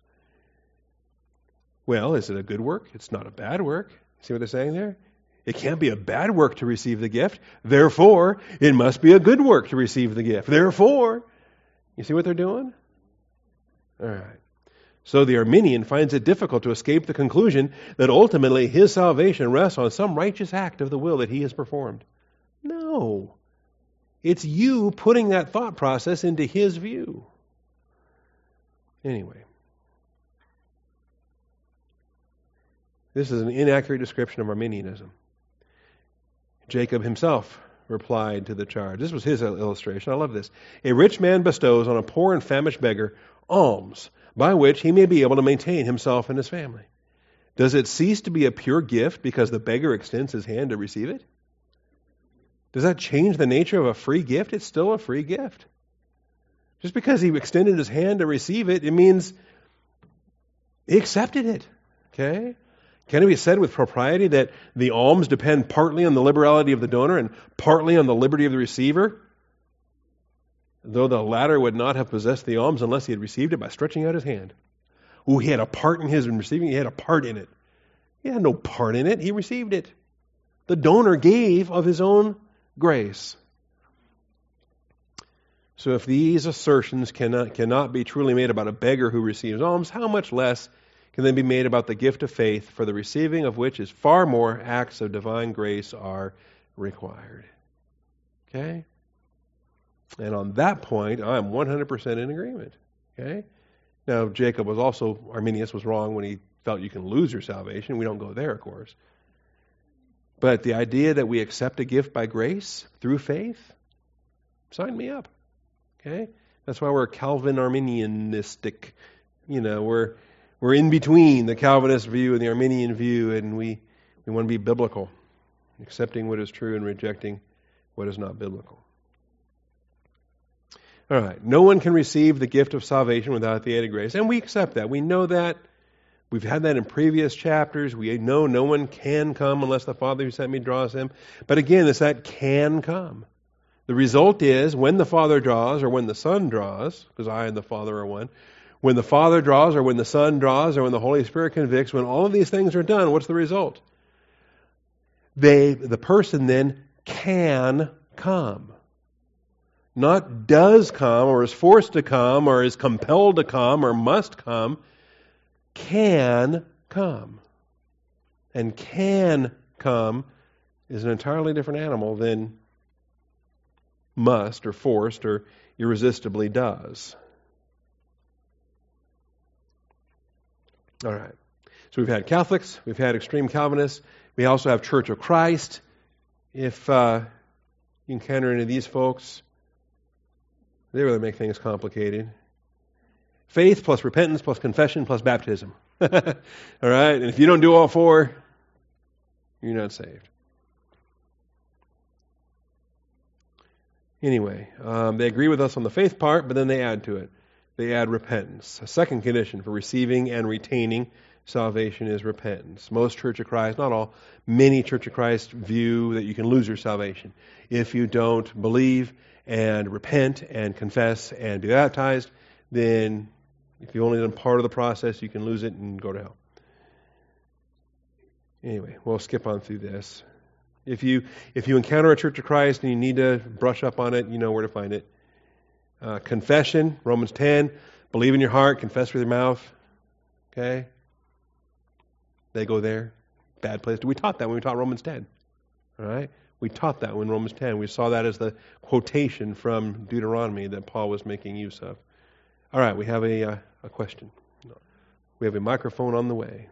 Well, is it a good work? It's not a bad work. See what they're saying there? It can't be a bad work to receive the gift. Therefore, it must be a good work to receive the gift. Therefore, you see what they're doing? All right. So the Arminian finds it difficult to escape the conclusion that ultimately his salvation rests on some righteous act of the will that he has performed. No. It's you putting that thought process into his view. Anyway. This is an inaccurate description of Arminianism. Jacob himself replied to the charge. This was his illustration. I love this. A rich man bestows on a poor and famished beggar alms, by which he may be able to maintain himself and his family. Does it cease to be a pure gift because the beggar extends his hand to receive it? Does that change the nature of a free gift? It's still a free gift. Just because he extended his hand to receive it, it means he accepted it. Okay? Can it be said with propriety that the alms depend partly on the liberality of the donor and partly on the liberty of the receiver? Though the latter would not have possessed the alms unless he had received it by stretching out his hand. Oh, he had a part in his receiving. He had a part in it. He had no part in it. He received it. The donor gave of his own grace. So if these assertions cannot be truly made about a beggar who receives alms, how much less can they be made about the gift of faith, for the receiving of which is far more acts of divine grace are required. Okay? And on that point, I'm 100% in agreement. Okay? Now, Jacob was also, Arminius was wrong when he felt you can lose your salvation. We don't go there, of course. But the idea that we accept a gift by grace through faith, sign me up. Okay? That's why we're Calvin Arminianistic. We're in between the Calvinist view and the Arminian view, and we want to be biblical, accepting what is true and rejecting what is not biblical. All right. No one can receive the gift of salvation without the aid of grace, and we accept that. We know that. We've had that in previous chapters. We know no one can come unless the Father who sent me draws him. But again, it's that can come. The result is when the Father draws or when the Son draws, because I and the Father are one, When the Father draws, or when the Son draws, or when the Holy Spirit convicts, when all of these things are done, what's the result? The person then can come. Not does come, or is forced to come, or is compelled to come, or must come. Can come. And can come is an entirely different animal than must, or forced, or irresistibly does. All right. So we've had Catholics, we've had extreme Calvinists, we also have Church of Christ. If you encounter any of these folks, they really make things complicated. Faith plus repentance plus confession plus baptism. All right? And if you don't do all four, you're not saved. Anyway, they agree with us on the faith part, but then they add to it. They add repentance. A second condition for receiving and retaining salvation is repentance. Most Church of Christ, not all, many Church of Christ view that you can lose your salvation if you don't believe and repent and confess and be baptized. Then if you've only done part of the process, you can lose it and go to hell. Anyway, we'll skip on through this. If you encounter a Church of Christ and you need to brush up on it, you know where to find it. Confession, Romans 10, believe in your heart, confess with your mouth. Okay? They go there. Bad place. We taught that when we taught Romans 10. All right? We taught that when Romans 10. We saw that as the quotation from Deuteronomy that Paul was making use of. All right, we have a question. We have a microphone on the way.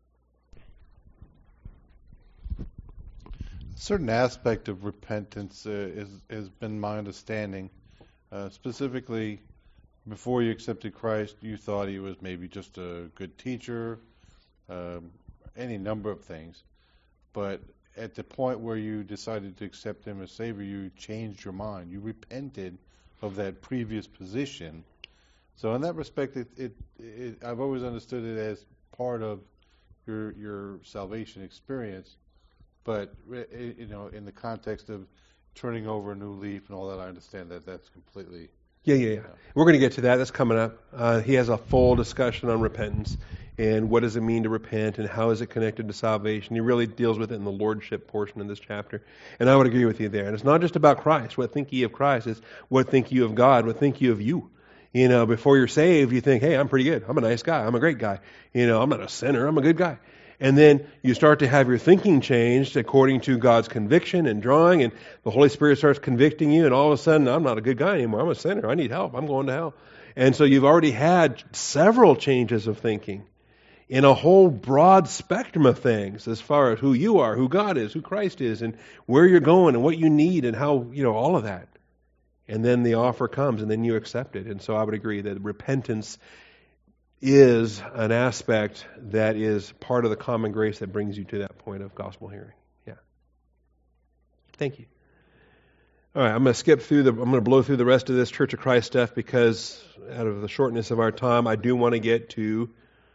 A certain aspect of repentance has been my understanding. Specifically, before you accepted Christ, you thought he was maybe just a good teacher, any number of things. But at the point where you decided to accept him as Savior, you changed your mind. You repented of that previous position. So in that respect, I've always understood it as part of your salvation experience. But in the context of turning over a new leaf and all that, I understand that that's completely. Yeah. We're going to get to that. That's coming up. He has a full discussion on repentance and what does it mean to repent and how is it connected to salvation. He really deals with it in the lordship portion of this chapter. And I would agree with you there. And it's not just about Christ. What think ye of Christ? It's what think you of God? What think you of you? Before you're saved, you think, hey, I'm pretty good. I'm a nice guy. I'm a great guy. I'm not a sinner. I'm a good guy. And then you start to have your thinking changed according to God's conviction and drawing, and the Holy Spirit starts convicting you, and all of a sudden, I'm not a good guy anymore. I'm a sinner. I need help. I'm going to hell. And so you've already had several changes of thinking in a whole broad spectrum of things as far as who you are, who God is, who Christ is, and where you're going and what you need and how, all of that. And then the offer comes, and then you accept it. And so I would agree that repentance is an aspect that is part of the common grace that brings you to that point of gospel hearing. Yeah. Thank you. All right, I'm going to blow through the rest of this Church of Christ stuff because out of the shortness of our time, I do want to get to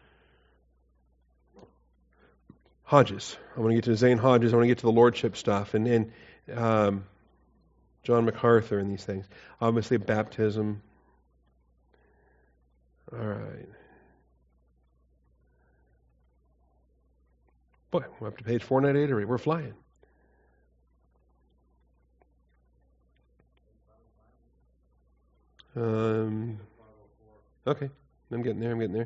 Hodges. I want to get to Zane Hodges. I want to get to the lordship stuff and John MacArthur and these things. Obviously, baptism. All right. Boy, we're up to page 498 already. We're flying. Okay. I'm getting there.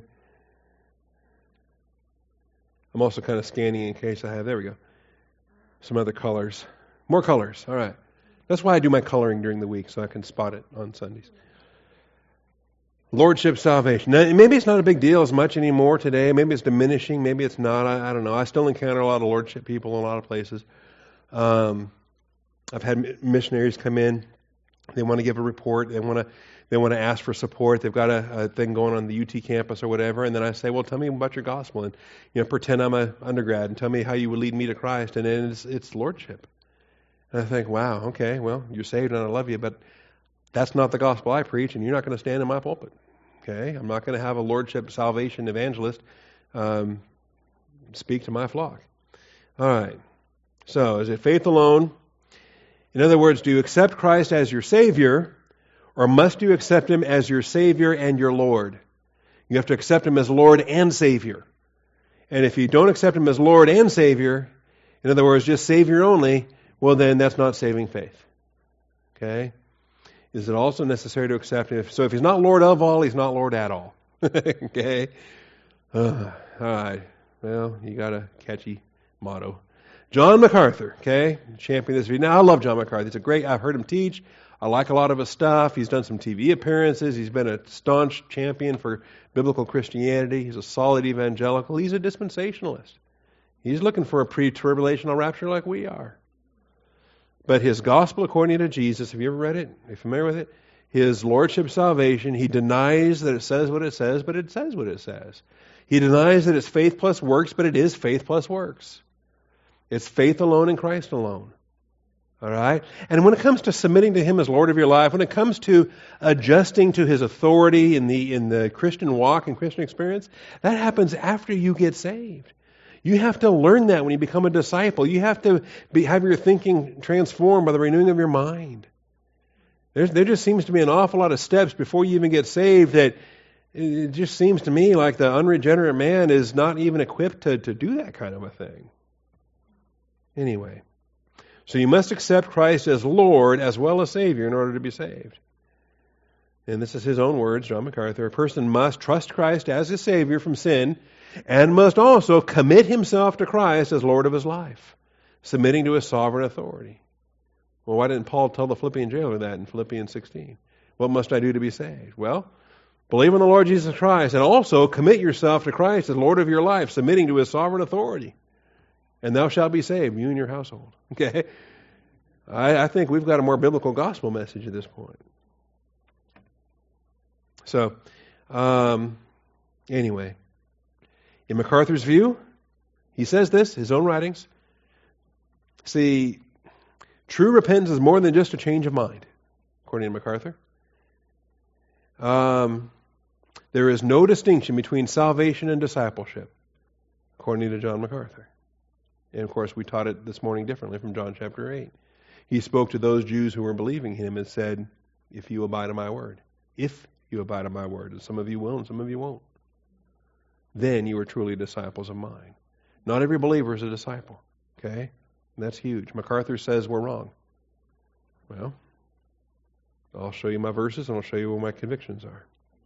I'm also kind of scanning in case I have, there we go, some other colors. More colors. All right. That's why I do my coloring during the week, so I can spot it on Sundays. Lordship salvation. Now, maybe it's not a big deal as much anymore today. Maybe it's diminishing. Maybe it's not. I don't know. I still encounter a lot of lordship people in a lot of places. I've had missionaries come in. They want to give a report. They want to ask for support. They've got a thing going on the UT campus or whatever. And then I say, well, tell me about your gospel. And pretend I'm an undergrad and tell me how you would lead me to Christ. And then it's lordship. And I think, wow, okay, well, you're saved and I love you, but that's not the gospel I preach, and you're not going to stand in my pulpit. Okay? I'm not going to have a lordship salvation evangelist speak to my flock. All right. So, is it faith alone? In other words, do you accept Christ as your Savior, or must you accept Him as your Savior and your Lord? You have to accept Him as Lord and Savior. And if you don't accept Him as Lord and Savior, in other words, just Savior only, well then that's not saving faith. Okay? Is it also necessary to accept Him? So if He's not Lord of all, He's not Lord at all. Okay? All right. Well, you got a catchy motto. John MacArthur, okay? Champion this view. Now, I love John MacArthur. He's a great, I've heard him teach. I like a lot of his stuff. He's done some TV appearances. He's been a staunch champion for biblical Christianity. He's a solid evangelical. He's a dispensationalist. He's looking for a pre-tribulational rapture like we are. But his gospel according to Jesus, have you ever read it? Are you familiar with it? His lordship salvation, he denies that it says what it says, but it says what it says. He denies that it's faith plus works, but it is faith plus works. It's faith alone in Christ alone. All right? And when it comes to submitting to Him as Lord of your life, when it comes to adjusting to His authority in the Christian walk and Christian experience, that happens after you get saved. You have to learn that when you become a disciple. You have to have your thinking transformed by the renewing of your mind. There just seems to be an awful lot of steps before you even get saved that it just seems to me like the unregenerate man is not even equipped to do that kind of a thing. Anyway, so you must accept Christ as Lord as well as Savior in order to be saved. And this is his own words, John MacArthur. A person must trust Christ as his Savior from sin and must also commit himself to Christ as Lord of his life, submitting to His sovereign authority. Well, why didn't Paul tell the Philippian jailer that in Philippians 16? What must I do to be saved? Well, believe in the Lord Jesus Christ and also commit yourself to Christ as Lord of your life, submitting to His sovereign authority. And thou shalt be saved, you and your household. Okay? I think we've got a more biblical gospel message at this point. So, anyway, in MacArthur's view, he says this, his own writings. See, true repentance is more than just a change of mind, according to MacArthur. There is no distinction between salvation and discipleship, according to John MacArthur. And of course, we taught it this morning differently from John chapter 8. He spoke to those Jews who were believing Him and said, if you abide in my word, if you abide in my word, and some of you will and some of you won't, then you are truly disciples of mine. Not every believer is a disciple, okay? And that's huge. MacArthur says we're wrong. Well, I'll show you my verses and I'll show you where my convictions are.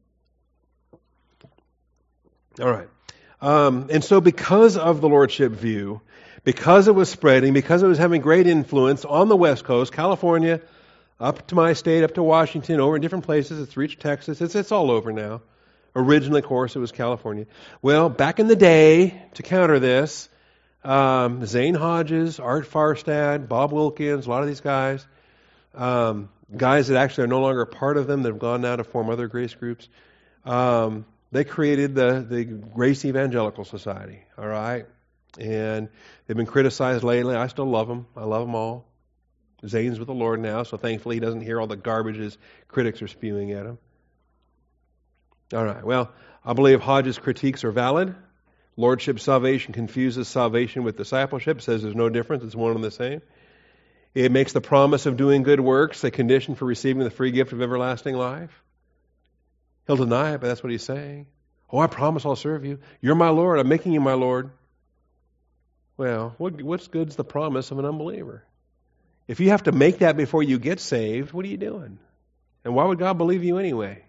All right. And so because of the lordship view, because it was spreading, because it was having great influence on the West Coast, California, up to my state, up to Washington, over in different places, it's reached Texas, it's all over now. Originally, of course, it was California. Well, back in the day, to counter this, Zane Hodges, Art Farstad, Bob Wilkins, a lot of these guys, guys that actually are no longer a part of them, that have gone now to form other grace groups, they created the Grace Evangelical Society, all right? And they've been criticized lately. I still love them. I love them all. Zane's with the Lord now, so thankfully he doesn't hear all the garbage his critics are spewing at him. All right, well, I believe Hodges' critiques are valid. Lordship salvation confuses salvation with discipleship, says there's no difference, it's one and the same. It makes the promise of doing good works a condition for receiving the free gift of everlasting life. He'll deny it, but that's what he's saying. Oh, I promise I'll serve you. You're my Lord. I'm making you my Lord. Well, what's good's the promise of an unbeliever? If you have to make that before you get saved, what are you doing? And why would God believe you anyway?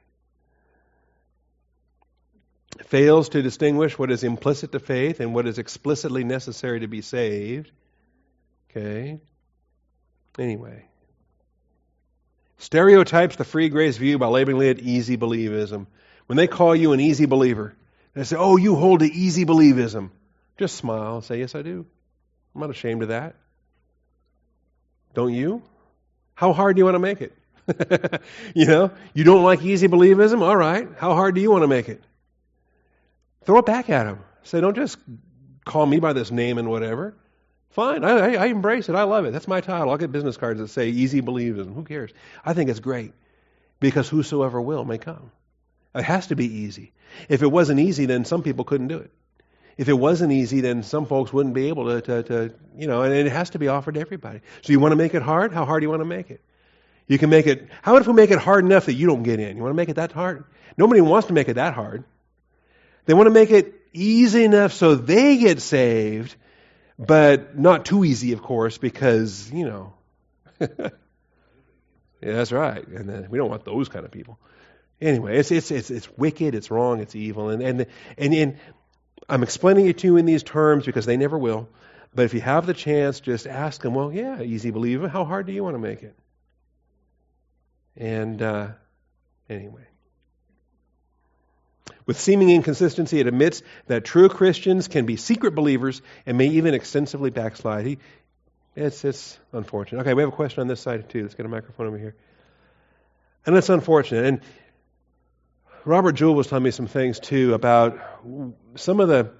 It fails to distinguish what is implicit to faith and what is explicitly necessary to be saved. Okay? Anyway. Stereotypes the free grace view by labeling it easy believism. When they call you an easy believer, they say, oh, you hold to easy believism. Just smile and say, yes, I do. I'm not ashamed of that. Don't you? How hard do you want to make it? You don't like easy believism? All right. How hard do you want to make it? Throw it back at them. Say, don't just call me by this name and whatever. Fine. I embrace it. I love it. That's my title. I'll get business cards that say easy believism. Who cares? I think it's great because whosoever will may come. It has to be easy. If it wasn't easy, then some people couldn't do it. If it wasn't easy, then some folks wouldn't be able to and it has to be offered to everybody. So you want to make it hard? How hard do you want to make it? You can make it, how about if we make it hard enough that you don't get in? You want to make it that hard? Nobody wants to make it that hard. They want to make it easy enough so they get saved, but not too easy, of course, because, yeah, that's right. And we don't want those kind of people. Anyway, it's wicked, it's wrong, it's evil. And I'm explaining it to you in these terms because they never will. But if you have the chance, just ask them, well, yeah, easy believer, how hard do you want to make it? And anyway. With seeming inconsistency, it admits that true Christians can be secret believers and may even extensively backslide. It's unfortunate. Okay, we have a question on this side too. Let's get a microphone over here. And it's unfortunate. And Robert Jewell was telling me some things too about some of the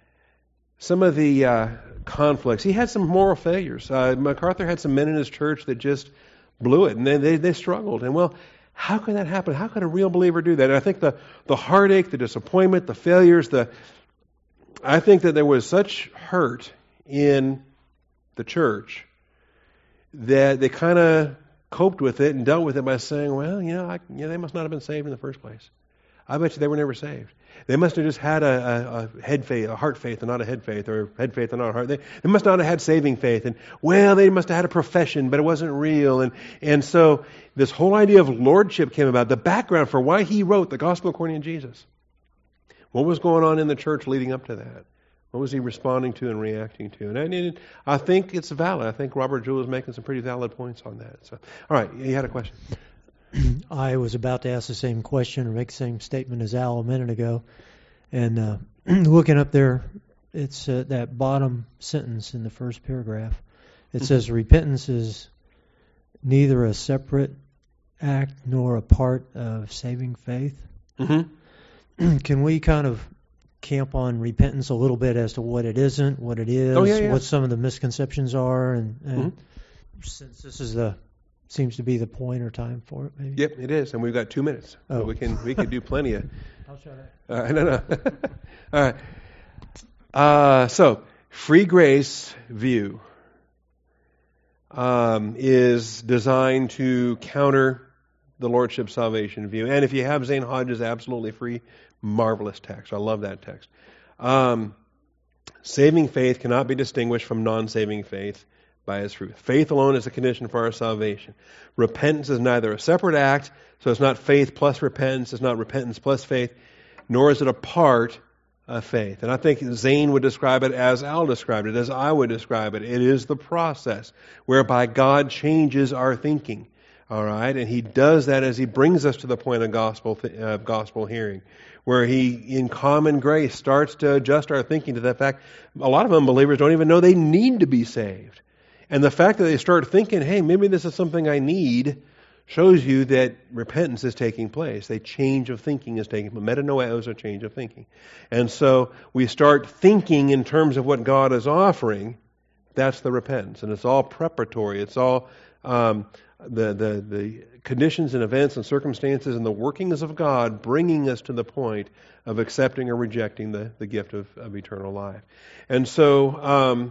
conflicts. He had some moral failures. MacArthur had some men in his church that just blew it, and they struggled. And well, how could that happen? How could a real believer do that? And I think the heartache, the disappointment, the failures, I think that there was such hurt in the church that they kind of coped with it and dealt with it by saying, well, they must not have been saved in the first place. I bet you they were never saved. They must have just had a head faith, a heart faith and not a head faith, or head faith and not a heart. They must not have had saving faith. And, well, they must have had a profession, but it wasn't real. And so this whole idea of lordship came about, the background for why he wrote the Gospel according to Jesus. What was going on in the church leading up to that? What was he responding to and reacting to? And I think it's valid. I think Robert Jewell is making some pretty valid points on that. So, all right, you had a question. I was about to ask the same question or make the same statement as Al a minute ago. And looking up there, it's that bottom sentence in the first paragraph. It says, repentance is neither a separate act nor a part of saving faith. Mm-hmm. Can we kind of camp on repentance a little bit as to what it isn't, what it is, what some of the misconceptions are, and since this is seems to be the point or time for it, maybe? Yep, it is, and we've got 2 minutes. Oh. So we can do plenty of. I'll try that. No. All right. So, free grace view is designed to counter the Lordship salvation view. And if you have Zane Hodge's Absolutely Free, marvelous text. I love that text. Saving faith cannot be distinguished from non-saving faith by its fruit. Faith alone is a condition for our salvation. Repentance is neither a separate act, so it's not faith plus repentance, it's not repentance plus faith, nor is it a part of faith. And I think Zane would describe it as Al described it, as I would describe it. It is the process whereby God changes our thinking. All right, and He does that as He brings us to the point of gospel hearing, where He, in common grace, starts to adjust our thinking to the fact a lot of unbelievers don't even know they need to be saved. And the fact that they start thinking, hey, maybe this is something I need, shows you that repentance is taking place. A change of thinking is taking place. Metanoia is a change of thinking. And so we start thinking in terms of what God is offering. That's the repentance. And it's all preparatory. It's all the conditions and events and circumstances and the workings of God bringing us to the point of accepting or rejecting the gift of eternal life. And so,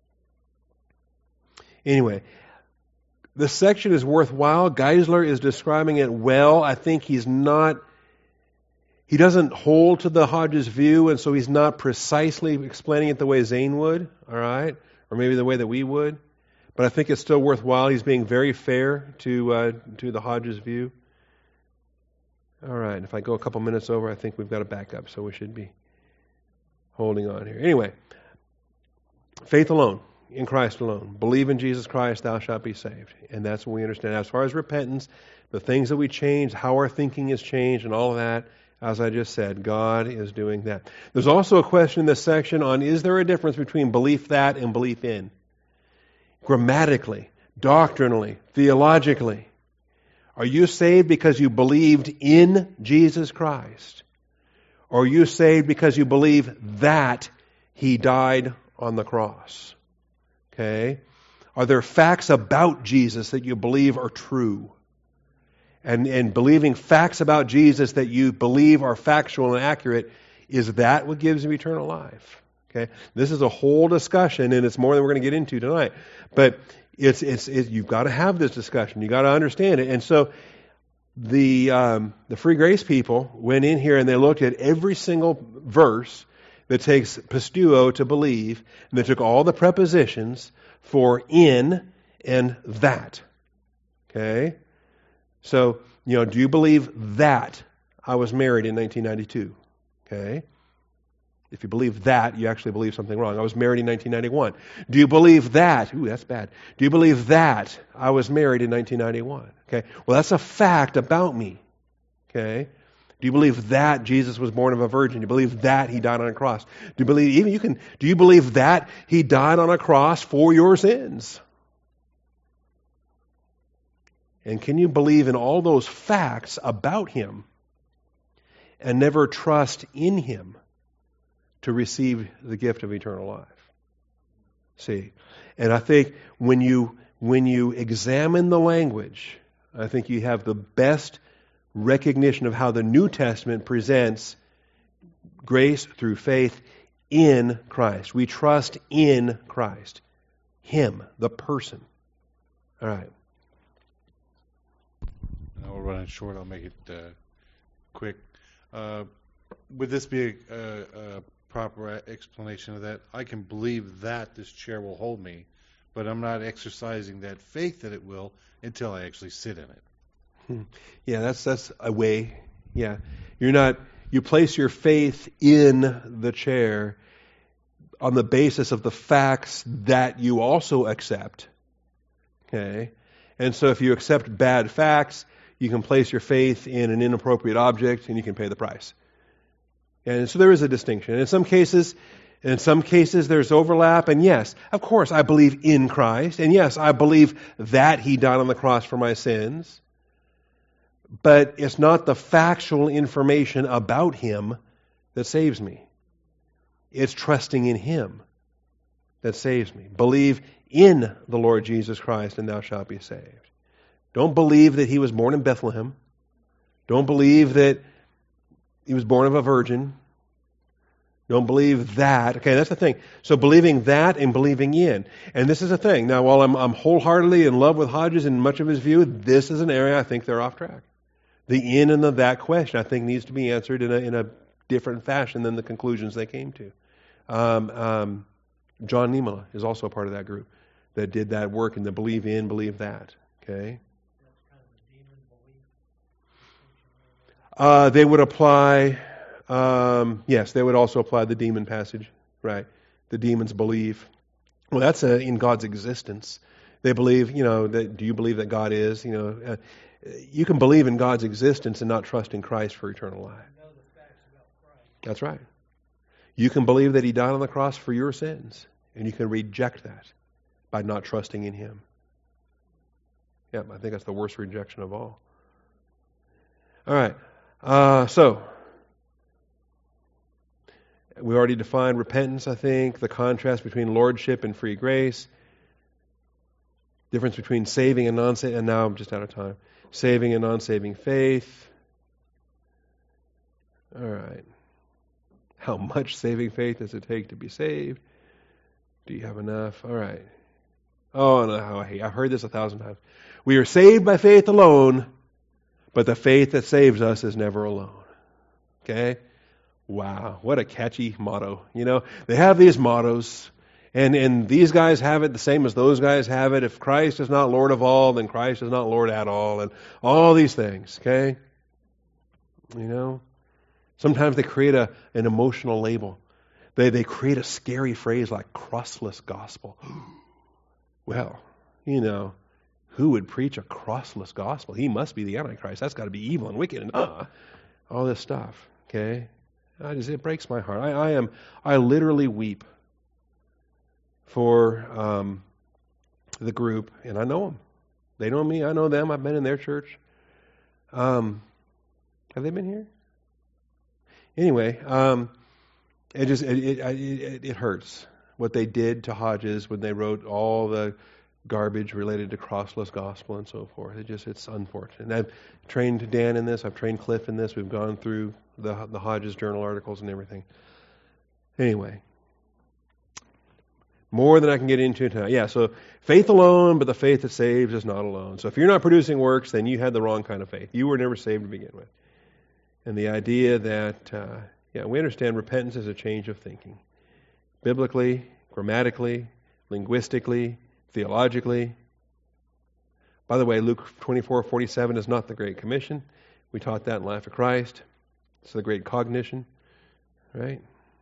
anyway, this section is worthwhile. Geisler is describing it well. I think he doesn't hold to the Hodges view, and so he's not precisely explaining it the way Zane would, all right, or maybe the way that we would. But I think it's still worthwhile. He's being very fair to the Hodges view. All right, and if I go a couple minutes over, I think we've got to back up, so we should be holding on here. Anyway, faith alone, in Christ alone. Believe in Jesus Christ, thou shalt be saved. And that's what we understand. As far as repentance, the things that we change, how our thinking is changed, and all of that, as I just said, God is doing that. There's also a question in this section on, is there a difference between belief that and belief in? Grammatically, doctrinally, theologically. Are you saved because you believed in Jesus Christ? Or are you saved because you believe that He died on the cross? Okay? Are there facts about Jesus that you believe are true? And believing facts about Jesus that you believe are factual and accurate, is that what gives you eternal life? Okay, this is a whole discussion, and it's more than we're going to get into tonight. But it's you've got to have this discussion. You've got to understand it. And so the free grace people went in here and they looked at every single verse that takes pistuo to believe, and they took all the prepositions for in and that. Okay? So, do you believe that I was married in 1992? Okay? If you believe that, you actually believe something wrong. I was married in 1991. Do you believe that? Ooh, that's bad. Do you believe that I was married in 1991? Okay? Well, that's a fact about me. Okay? Do you believe that Jesus was born of a virgin? Do you believe that he died on a cross? Do you believe that he died on a cross for your sins? And can you believe in all those facts about him and never trust in him to receive the gift of eternal life? See, and I think when you examine the language, I think you have the best recognition of how the New Testament presents grace through faith in Christ. We trust in Christ. Him, the person. All right. We're running short. I'll make it quick. Would this be a proper explanation of that? I can believe that this chair will hold me, but I'm not exercising that faith that it will until I actually sit in it. Yeah, that's a way. Yeah. You place your faith in the chair on the basis of the facts that you also accept. Okay? And so if you accept bad facts, you can place your faith in an inappropriate object and you can pay the price. And so there is a distinction. In some cases there's overlap, and yes, of course I believe in Christ, and yes, I believe that he died on the cross for my sins. But it's not the factual information about him that saves me. It's trusting in him that saves me. Believe in the Lord Jesus Christ and thou shalt be saved. Don't believe that he was born in Bethlehem. Don't believe that he was born of a virgin. Don't believe that. Okay, that's the thing. So believing that and believing in. And this is the thing. Now, while I'm wholeheartedly in love with Hodges and much of his view, this is an area I think they're off track. The in and the that question, I think, needs to be answered in a different fashion than the conclusions they came to. John Niemela is also a part of that group that did that work in the believe in, believe that. Okay? They would apply, yes, they would also apply the demon passage, right? The demons believe. Well, that's in God's existence. They believe, do you believe that God is? You can believe in God's existence and not trust in Christ for eternal life. That's right. You can believe that he died on the cross for your sins, and you can reject that by not trusting in him. Yeah, I think that's the worst rejection of all. All right. So, we already defined repentance, I think, the contrast between lordship and free grace, difference between saving and non-saving, and now I'm just out of time. Saving and non-saving faith. All right. How much saving faith does it take to be saved? Do you have enough? All right. Oh, no, I've heard this 1,000 times. We are saved by faith alone, but the faith that saves us is never alone. Okay? Wow, what a catchy motto. They have these mottos, and these guys have it the same as those guys have it. If Christ is not Lord of all, then Christ is not Lord at all, and all these things, okay? Sometimes they create an emotional label. They create a scary phrase like crossless gospel. Well, who would preach a crossless gospel? He must be the Antichrist. That's got to be evil and wicked and all this stuff. Okay, it breaks my heart. I literally weep for the group, and I know them. They know me. I know them. I've been in their church. Have they been here? Anyway, it hurts what they did to Hodges when they wrote all the garbage related to crossless gospel and so forth. It's unfortunate. And I've trained Dan in this. I've trained Cliff in this. We've gone through the Hodges Journal articles and everything. Anyway, More than I can get into tonight. Yeah, so faith alone, but the faith that saves is not alone. So if you're not producing works, then you had the wrong kind of faith. You were never saved to begin with. And the idea that, we understand repentance is a change of thinking. Biblically, grammatically, linguistically, theologically. By the way, Luke 24:47 is not the Great Commission. We taught that in Life of Christ. It's the Great Cognition, right?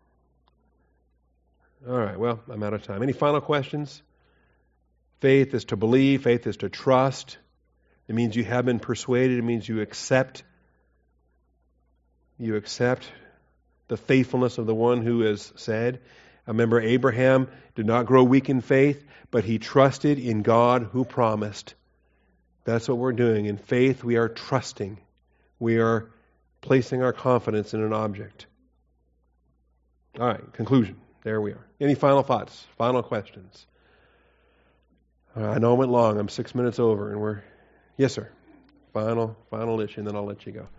All right, well, I'm out of time. Any final questions? Faith is to believe. Faith is to trust. It means you have been persuaded. It means you accept. You accept the faithfulness of the one who has said. Remember, Abraham did not grow weak in faith, but he trusted in God who promised. That's what we're doing. In faith, we are trusting. We are placing our confidence in an object. All right, conclusion. There we are. Any final thoughts? Final questions? I know it went long. I'm 6 minutes over, and we're... Yes, sir. Final issue, and then I'll let you go.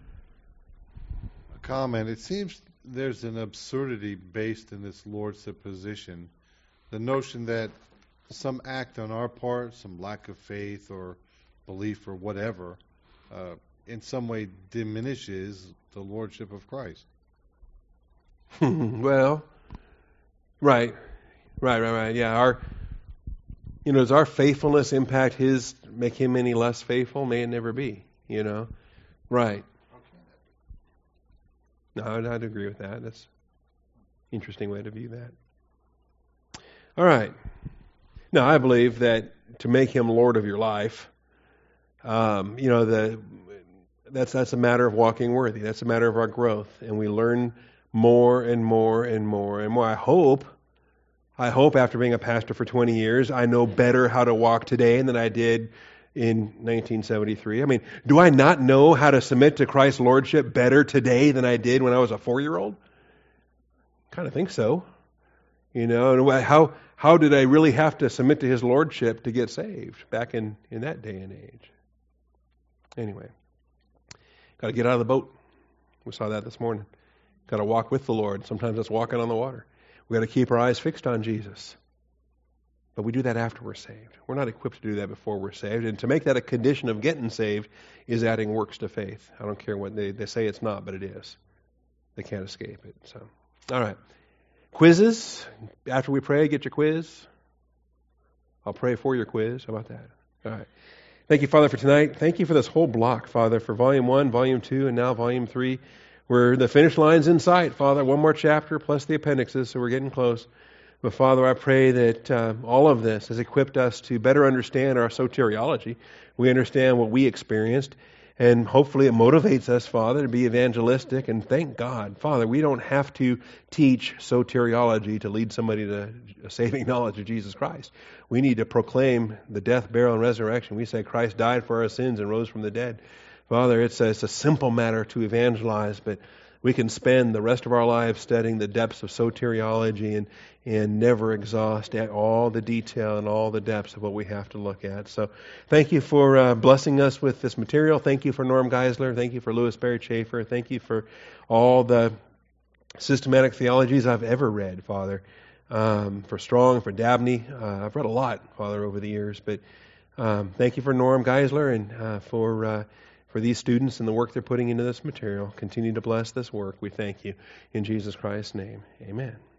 A comment. It seems there's an absurdity based in this lordship position. The notion that some act on our part, some lack of faith or belief or whatever, in some way diminishes the lordship of Christ. Well, right. Yeah, does our faithfulness impact make him any less faithful? May it never be, Right. No, I'd agree with that. That's an interesting way to view that. All right. Now, I believe that to make him Lord of your life, that's a matter of walking worthy. That's a matter of our growth, and we learn more and more and more and more. I hope after being a pastor for 20 years, I know better how to walk today than I did in 1973. I mean, do I not know how to submit to Christ's lordship better today than I did when I was a 4-year-old? Kind of think so. And how did I really have to submit to his lordship to get saved back in that day and age? Anyway, got to get out of the boat. We saw that this morning. Got to walk with the Lord. Sometimes it's walking on the water. We've got to keep our eyes fixed on Jesus. But we do that after we're saved. We're not equipped to do that before we're saved. And to make that a condition of getting saved is adding works to faith. I don't care what they say it's not, but it is. They can't escape it. So, all right. Quizzes. After we pray, get your quiz. I'll pray for your quiz. How about that? All right. Thank you, Father, for tonight. Thank you for this whole block, Father, for Volume 1, Volume 2, and now Volume 3. Where the finish line's in sight, Father. One more chapter plus the appendixes, so we're getting close. But Father, I pray that all of this has equipped us to better understand our soteriology. We understand what we experienced, and hopefully it motivates us, Father, to be evangelistic. And thank God, Father, we don't have to teach soteriology to lead somebody to a saving knowledge of Jesus Christ. We need to proclaim the death, burial, and resurrection. We say Christ died for our sins and rose from the dead. Father, it's a simple matter to evangelize, but we can spend the rest of our lives studying the depths of soteriology and never exhaust all the detail and all the depths of what we have to look at. So thank you for blessing us with this material. Thank you for Norm Geisler. Thank you for Louis Barry Chafer. Thank you for all the systematic theologies I've ever read, Father. For Strong, for Dabney. I've read a lot, Father, over the years, but thank you for Norm Geisler and for these students and the work they're putting into this material. Continue to bless this work. We thank you. In Jesus Christ's name, amen.